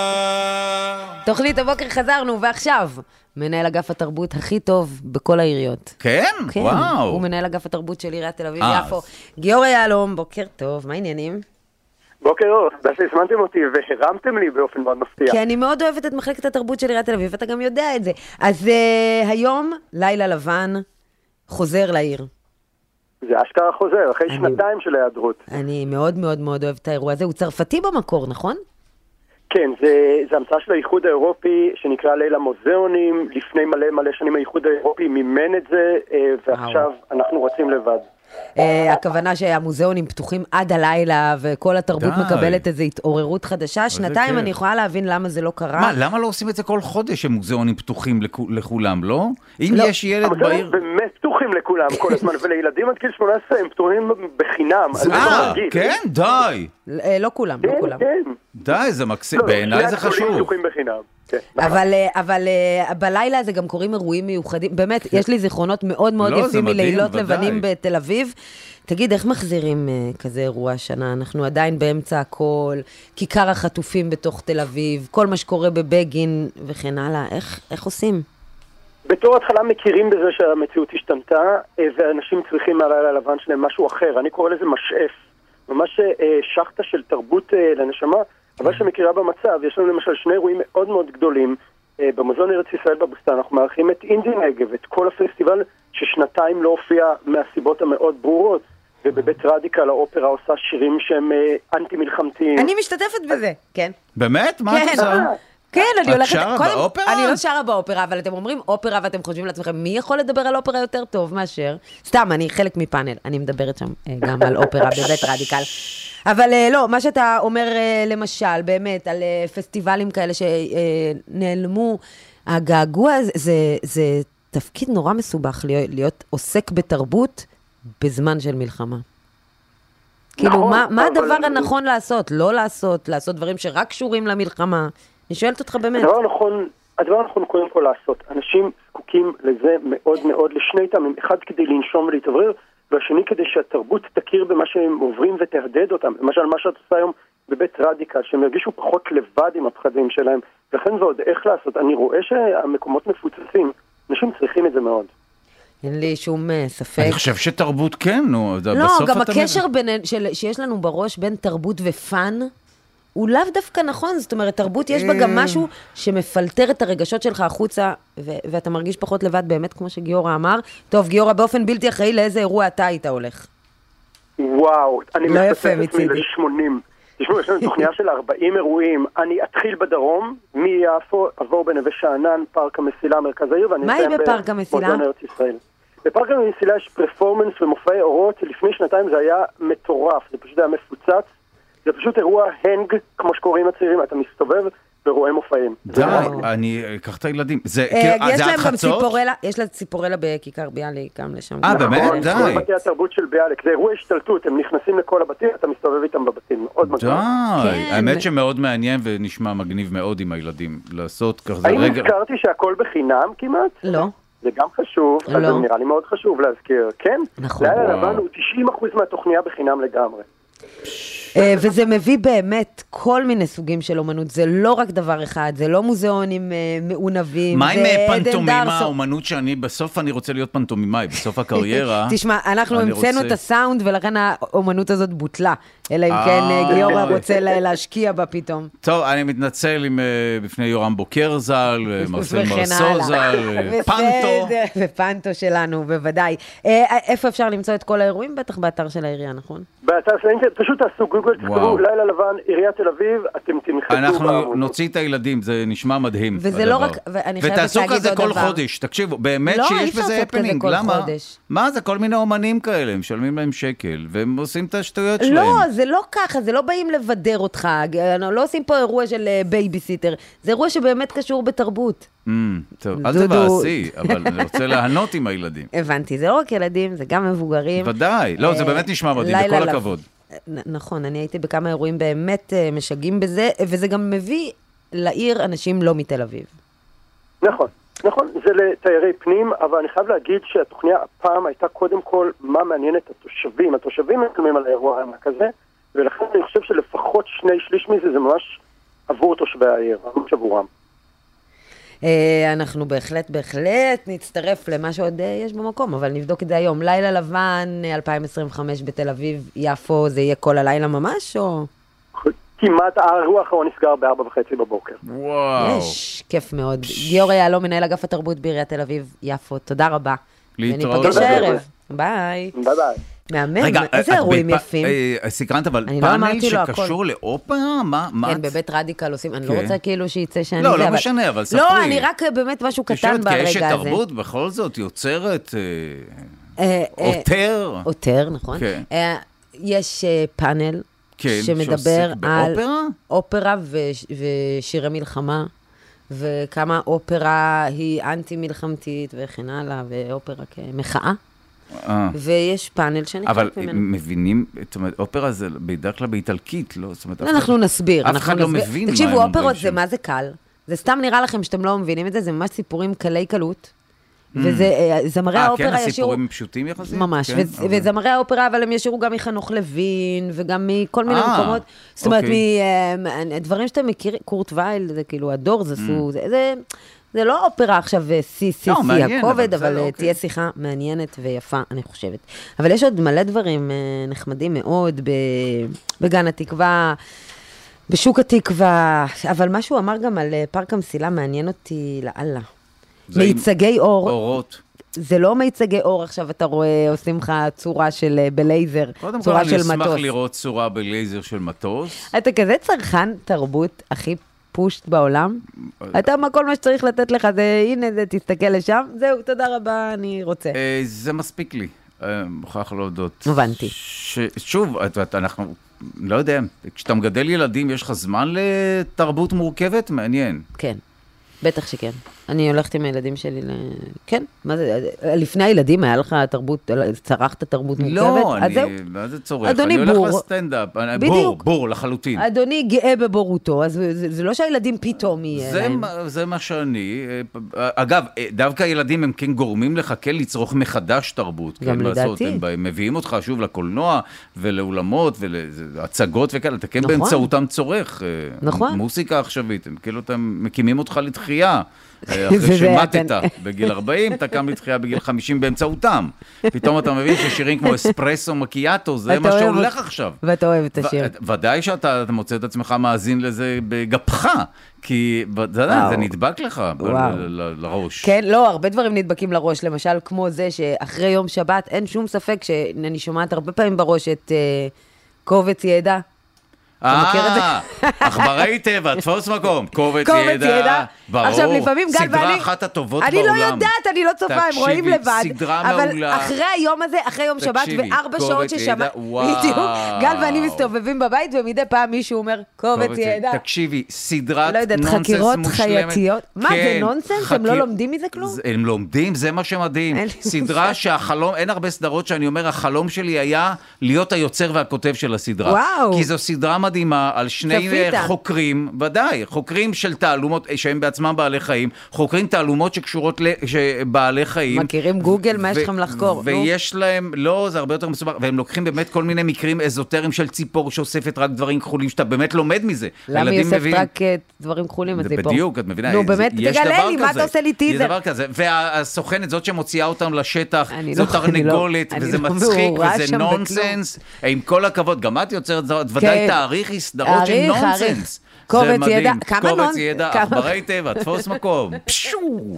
תוכנית הבוקר חזרנו, ועכשיו, מנהל אגף התרבות הכי טוב בכל העיריות. כן? כן, וואו. הוא מנהל אגף התרבות של עיריית תל אביב יפו. גיורא יהלום, בוקר טוב, מה העניינים? בוקר אור, תודה שהזמנתם אותי והרמתם לי באופן מאוד מפתיע. כי אני מאוד אוהבת את מחלקת התרבות של עיריית תל אביב, ואתה גם יודע את זה. אז uh, היום, לילה לבן, חוזר לעיר. זה אשכרה חוזר, אחרי אני... שנתיים של ההיעדרות. אני מאוד מאוד מאוד אוהבת את האירוע הזה. הוא צרפתי במקור, נכון? כן, זה, זה המצאה של האיחוד האירופי, שנקרא ליל המוזיאונים. לפני מלא מלא שנים האיחוד האירופי מימן את זה, ועכשיו אנחנו רוצים לבד. הכוונה שהמוזיאונים פתוחים עד הלילה, וכל התרבות מקבלת איזו התעוררות חדשה. שנתיים אני יכולה להבין למה זה לא קרה. מה, למה לא עושים את זה כל חודש שמוזיאונים פתוחים לכולם, לא? אם יש ילד בעיר... המוזיאונים באמת פתוחים לכולם כל הזמן, ולילדים עד גיל שמונה עשרה הם פתוחים בחינם. אה, כן? די. לא כולם, לא כולם. די, זה מקסים, בעיניי זה חשוב. פתוחים בחינם. אבל, אבל בלילה הזה גם קוראים אירועים מיוחדים, באמת, יש לי זיכרונות מאוד מאוד יפים מלילות לבנים בתל אביב. תגיד, איך מחזירים כזה אירוע השנה? אנחנו עדיין באמצע הכל, כיכר החטופים בתוך תל אביב, כל מה שקורה בבגין וכן הלאה, איך, איך עושים? בתור התחלה מכירים בזה שהמציאות השתנתה, ואנשים צריכים מהלילה הלבן שלהם משהו אחר. אני קורא לזה משאף, ממש שחטה של תרבות לנשמה, אבל שמכירה במצב. יש לנו למשל שני אירועים מאוד מאוד גדולים. במוזיאון ארץ ישראל בבוסתן אנחנו מארחים את אינדי נגב, את כל הפסטיבל ששנתיים לא הופיע מהסיבות המאוד ברורות, ובבית רדיקל האופרה עושה שירים שהם אנטי מלחמתיים. אני משתתפת בזה, כן. באמת? מה את עושה? כן, אני הולכת... את שרה באופרה? אני לא שרה באופרה, אבל אתם אומרים אופרה ואתם חושבים לעצמכם, מי יכול לדבר על אופרה יותר טוב מאשר? סתם, אני חלק מפאנל, אני מדברת שם גם על אופרה בבית רדיקל. אבל לא, מה שאתה אומר למשל, באמת, על פסטיבלים כאלה שנעלמו, הגעגוע זה תפקיד נורא מסובך להיות עוסק בתרבות בזמן של מלחמה. כאילו, מה הדבר הנכון לעשות? לא לעשות, לעשות דברים שרק קשורים למלחמה. אני שואלת אותך באמת. הדבר הנכון, הדבר הנכון קודם כל לעשות. אנשים זקוקים לזה מאוד מאוד לשני טעמים. אחד כדי לנשום ולהתעורר, והשני כדי שהתרבות תכיר במה שהם עוברים ותהדד אותם. למשל, מה שאת עושה היום בבית רדיקל, שהם ירגישו פחות לבד עם הפחדים שלהם. לכן ועוד איך לעשות. אני רואה שהמקומות מפוצצים. אנשים צריכים את זה מאוד. אין לי שום ספק. אני חושב שתרבות כן, נו. לא, גם הקשר שיש לנו בראש בין תרבות ופן, הוא לאו דווקא נכון, זאת אומרת, תרבות יש בה גם משהו שמפלטר את הרגשות שלך החוצה, ואתה מרגיש פחות לבד באמת, כמו שגיורא אמר. טוב, גיורא, באופן בלתי אחראי, לאיזה אירוע אתה היית הולך? וואו, אני לא יפה מצידי. ל-שמונים. תשמעו, יש לנו תוכניה של ארבעים אירועים. אני אתחיל בדרום, מיפו, עבור בנווה שאנן, פארק המסילה, מרכז העיר, ואני מה היא בפארק המסילה? בפארק המסילה יש פרפורמנס ומופעי אורות, לפני שנתיים זה היה מטורף, זה פשוט היה מפוצץ. זה פשוט אירוע הנג, כמו שקוראים הצעירים, אתה מסתובב ורואה מופעים. די, אני אקח את הילדים. זה יש עד להם גם חצות? ציפורלה, יש לה ציפורלה בכיכר ביאליק, גם לשם. אה, באמת? די. כל בתי התרבות של ביאליק, זה אירוע השתלטות, הם נכנסים לכל הבתים, אתה מסתובב איתם בבתים, מאוד די, מגניב. האמת שמאוד מעניין ונשמע מגניב מאוד עם הילדים, לעשות כזה האם רגע... הזכרתי שהכל בחינם כמעט? לא. זה גם חשוב, אז לא. זה נראה לי מאוד חשוב להזכיר, כן? נכון. לילה וואו. לבן הוא תשעים אחוז מהתוכניה בחינם לגמרי. אה, וזה מביא באמת כל מיני סוגים של אומנות, זה לא רק דבר אחד, זה לא מוזיאונים אה, מעונבים, מה עם זה עדן פנטומימה, דרסו. אומנות שאני, בסוף אני רוצה להיות פנטומימאי, בסוף הקריירה. תשמע, אנחנו אני המצאנו רוצה- את הסאונד, ולכן האומנות הזאת בוטלה, אלא אם אה, כן אה, גיורא אוי. רוצה לה- להשקיע בה פתאום. טוב, אני מתנצל עם, אה, בפני יורם בוקר ז"ל, אה, מרסל וכן מרסו הלאה. ז"ל, אה, פנטו. בסדר, ופנטו שלנו, בוודאי. אה, איפה אפשר למצוא את כל האירועים? בטח באתר של העירייה, נכון? באתר של האינטרנט, פשוט תעשו גוגל, וואו. תכתבו לילה לבן, עיריית תל אביב, אתם תנחתו אנחנו בעמוד. נוציא את הילדים, זה נשמע מדהים. וזה לא הדבר. רק- ואני חייבת ותעשו להגיד כזה עוד כל דבר. חודש, תקשיבו, באמת לא, אי שיש אפשר בזה לעשות כזה הפנינג, כל למה? חודש. מה זה, כל מיני אומנים כאלה, הם משלמים להם שקל, והם עושים את השטויות שלהם. לא, זה לא ככה, זה לא באים לבדר אותך, אנחנו לא עושים פה אירוע של אה, בייביסיטר, זה אירוע שבאמת קשור בתרבות. Mm, טוב, אל דודו. תבאסי, אבל אני רוצה להנות עם הילדים. הבנתי, זה לא רק ילדים, זה גם מבוגרים. ודאי, לא, זה אה, באמת נשמע מדהים, לילה וכל לב- הכבוד. נ- נכון, אני הייתי בכמה אירועים באמת אה, משגעים בזה, וזה גם מביא לעיר אנשים לא מתל אביב. נכון, נכון, זה לתיירי פנים, אבל אני חייב להגיד שהתוכניה הפעם הייתה קודם כל מה מעניין את התושבים. התושבים משלמים על האירוע הענק הזה, ולכן אני חושב שלפחות שני שליש מזה זה ממש עבור תושבי העיר, ממש עבורם. אה, אנחנו בהחלט, בהחלט נצטרף למה שעוד אה, יש במקום, אבל נבדוק את זה היום. לילה לבן, אה, אלפיים עשרים וחמש בתל אביב, יפו, זה יהיה כל הלילה ממש, או? כמעט האירוע האחרון נסגר בארבע וחצי בבוקר. וואו. יש, כיף מאוד. גיורא יעלון, מנהל אגף התרבות בעיריית תל אביב, יפו, תודה רבה. להתראות. וניפגש תודה. הערב. ביי. ביי ביי. מהמם, רגע, איזה את אירועים בפ- יפים. אה, סקרנת, אבל אני לא פאנל אמרתי לו הכל. שקשור לאופרה? מה? מה כן, את- בבית רדיקל עושים, אני לא כן. רוצה כאילו שיצא שאני לא, זה, לא אבל- משנה, אבל ספרי. לא, אני רק באמת משהו קטן יושבת כאשת ברגע הזה. תרבות, בכל זאת, יוצרת, אה, אה, עותר. עותר, נכון. כן. אה, יש אה, פאנל כן, שמדבר שעוסק על באופרה? אופרה וש- ושירי מלחמה, וכמה אופרה היא אנטי-מלחמתית וכן הלאה, ואופרה כמחאה. אה. ויש פאנל שאני אבל חלק ממנו. מבינים, זאת אומרת, אופרה זה בדרך כלל באיטלקית, לא? זאת אומרת, אף אנחנו אחד- נסביר. אף אנחנו אחד לא נסביר. מבין מה הם תקשיבו, אומרים אופרות זה שם. מה זה קל. זה סתם נראה לכם שאתם לא מבינים את זה, זה ממש סיפורים קלי קלות. וזה, אה, זמרי אה, האופרה כן, ישירו... הסיפורים פשוטים יחסית? ממש, כן, ו- אוקיי. וזמרי האופרה, אבל הם ישירו גם מחנוך לוין, וגם מכל מיני אה, מקומות. זאת אומרת, אוקיי. מדברים שאתם מכירים, קורט וייל, זה כאילו הדור, זה Mm. סוג, זה- זה... זה לא אופרה עכשיו סי סי לא, סי מעניין, הכובד, אבל אבל בסדר, אה, אוקיי. תהיה שיחה מעניינת ויפה, אני חושבת. אבל יש עוד מלא דברים אה, נחמדים מאוד ב- בגן התקווה, בשוק התקווה, אבל מה שהוא אמר גם על אה, פארק המסילה מעניין אותי לאללה. זה עם מיצגי אור, אורות. זה לא מיצגי אור עכשיו, אתה רואה, עושים לך צורה של אה, בלייזר, קודם כל, צורה אני של אשמח מטוס. לראות צורה בלייזר של מטוס. אתה כזה צרכן תרבות הכי פושט בעולם? אתה, מה, כל מה שצריך לתת לך זה, הנה זה, תסתכל לשם, זהו, תודה רבה, אני רוצה. אה, זה מספיק לי, אה, מוכרח להודות. הבנתי. ש- שוב, את- את- אנחנו, לא יודע, כשאתה מגדל ילדים, יש לך זמן לתרבות מורכבת? מעניין. כן, בטח שכן. אני הולכת עם הילדים שלי ל... כן, מה זה, לפני הילדים היה לך תרבות, צרכת תרבות מורכבת? לא, אז אני, זהו. מה זה צורך? אדוני, אני בור. הולך לסטנדאפ. אני- בדיוק. בור, בור, לחלוטין. אדוני גאה בבורותו, אז זה, זה לא שהילדים פתאום יהיה זה, להם. מה- זה מה שאני, אה, אגב, אה, דווקא ילדים הם כן גורמים לך כן לצרוך מחדש תרבות. גם כן, לעשות, לדעתי. הם בא- מביאים אותך שוב לקולנוע ולאולמות ולהצגות וכאלה, אתה כן נכון. באמצעותם צורך. אה, נכון. מוסיקה עכשווית, הם כאילו אתם מקימים אותך לתחייה. אה, זה- אחרי זה שמטת אתם- בגיל ארבעים, אתה קם לתחייה בגיל חמישים באמצעותם. פתאום אתה מבין ששירים כמו אספרסו מקיאטו, זה ואתה מה אוהב שהולך אותו. עכשיו. ואתה אוהב את השיר. ו- ודאי שאתה אתה מוצא את עצמך מאזין לזה בגפך, כי ב- אתה יודע, וואו. זה נדבק לך ב- וואו. ל- ל- לראש. כן, לא, הרבה דברים נדבקים לראש, למשל כמו זה שאחרי יום שבת, אין שום ספק שאני שומעת הרבה פעמים בראש את אה, קובץ ידע. אתה מכיר את זה? אה, עכברי טבע, תפוס מקום, קובץ קובץ ידע, ידע. ברור. עכשיו, לפעמים גל סדרה ואני... אחת הטובות אני בעולם. לא יודעת, אני לא צופה, הם רואים לבד. תקשיבי, סדרה אבל מעולה. אחרי היום הזה, אחרי יום שבת, תקשיבי, וארבע קובץ שעות ידע, ששמע... וואו. בדיוק, גל ואני מסתובבים בבית, ומדי פעם מישהו אומר, קובץ ידע. תקשיבי, סדרת לא יודעת, נונסנס חקירות מושלמת. חייתיות. מה, זה כן, נונסנס? הם לא חקיר- לומדים מזה כלום? זה- הם לומדים, זה מה שמדהים. אין לי סדרה מושג. שהחלום, אין הרבה סדרות שאני אומר, החלום שלי היה להיות היוצר והכותב של הסדרה. וואו. כי זו סדרה מדהימה על שני צפית. חוקרים, ודאי, חוקרים של תעלומות, שהם בעצמם בעלי חיים, חוקרים תעלומות שקשורות לבעלי חיים. מכירים גוגל, מה יש ו- לכם לחקור? נו. ויש להם, לא, זה הרבה יותר מסובך, והם לוקחים באמת כל מיני מקרים אזוטריים של ציפור שאוספת רק דברים כחולים, שאתה באמת לומד מזה. למה היא הילדים אוספת מבינים- רק אה, דברים כחולים? זה הציפור? בדיוק, את מבינה? נו, זה- באמת, יש תגלה דבר לי, מה כזה. אתה עושה לי יש טיזר? דבר כזה, והסוכנת, זאת שמוציאה אותם לשטח, אני זאת לא- אני לא- תרנגולת, אני וזה לא מצחיק, מעורה וזה שם נונסנס. עם כל הכבוד, גם את יוצרת, זאת ודאי כן. תאריכי סדרות של תאריך, נונסנס. תאריך. זה קובץ מדהים. ידע, כמה קובץ נונ- ידע, כמה- עכברי טבע, תפוס מקום. פשו!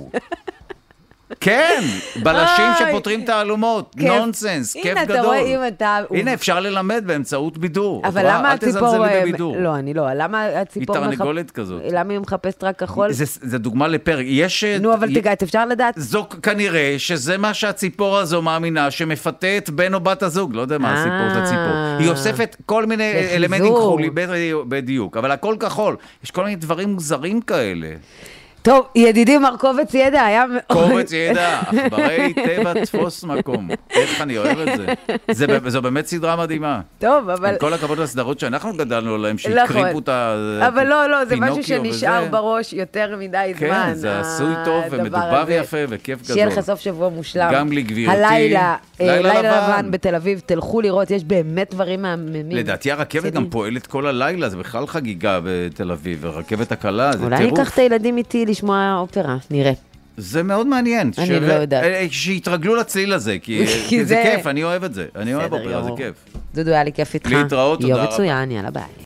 כן, בלשים אוי. שפותרים תעלומות, כיף. נונסנס, כיף הנה, אתה גדול. רואה, אם אתה... הנה, אפשר ללמד באמצעות בידור. את אבל רואה? למה אל תזלזלי הציפור... בבידור. לא, אני לא. למה הציפור... היא מחפ- תרנגולת כזאת. למה היא מחפשת רק כחול? זה, זה דוגמה לפרק. יש... נו, אבל תגע, אפשר לדעת? זו כנראה שזה מה שהציפור הזו מאמינה, שמפתה את בן או בת הזוג, לא יודע מה אה. הסיפור של הציפור. היא אוספת כל מיני לחיזור. אלמנטים כחולים, בדיוק, בדיוק, אבל הכל כחול. יש כל מיני דברים מוזרים כאלה. טוב, ידידי מר קובץ ידע, היה מאוד... קובץ ידע, עכברי טבע תפוס מקום. איך אני אוהב את זה. זה ב- זו באמת סדרה מדהימה. טוב, אבל... עם כל הכבוד לסדרות שאנחנו גדלנו עליהן, נכון. שהקריבו את ה... אבל לא, לא, זה משהו פינוקיו שנשאר וזה. בראש יותר מדי זמן. כן, זה עשוי טוב הדבר ומדובב הזה. יפה וכיף גדול. שיהיה לך סוף שבוע מושלם. גם לי, גבירתי. הלילה, אה, לילה לילה לבן. לבן בתל אביב, תלכו לראות, יש באמת דברים מהממים. לדעתי הרכבת גם פועלת כל הלילה, זה בכלל חגיגה בתל אביב, הרכבת הקלה, זה אולי אני טירוף. אקח את הילדים איתי לשמוע אופרה, נראה. זה מאוד מעניין. אני שווה- לא יודעת. אה, שיתרגלו לצליל הזה, כי כי זה זה- כיף, אני אוהב את זה. אני אוהב בסדר אופרה, זה גמור. כיף. דודו, היה לי כיף איתך. להתראות, תודה יום רבה. מצוין, יאללה ביי.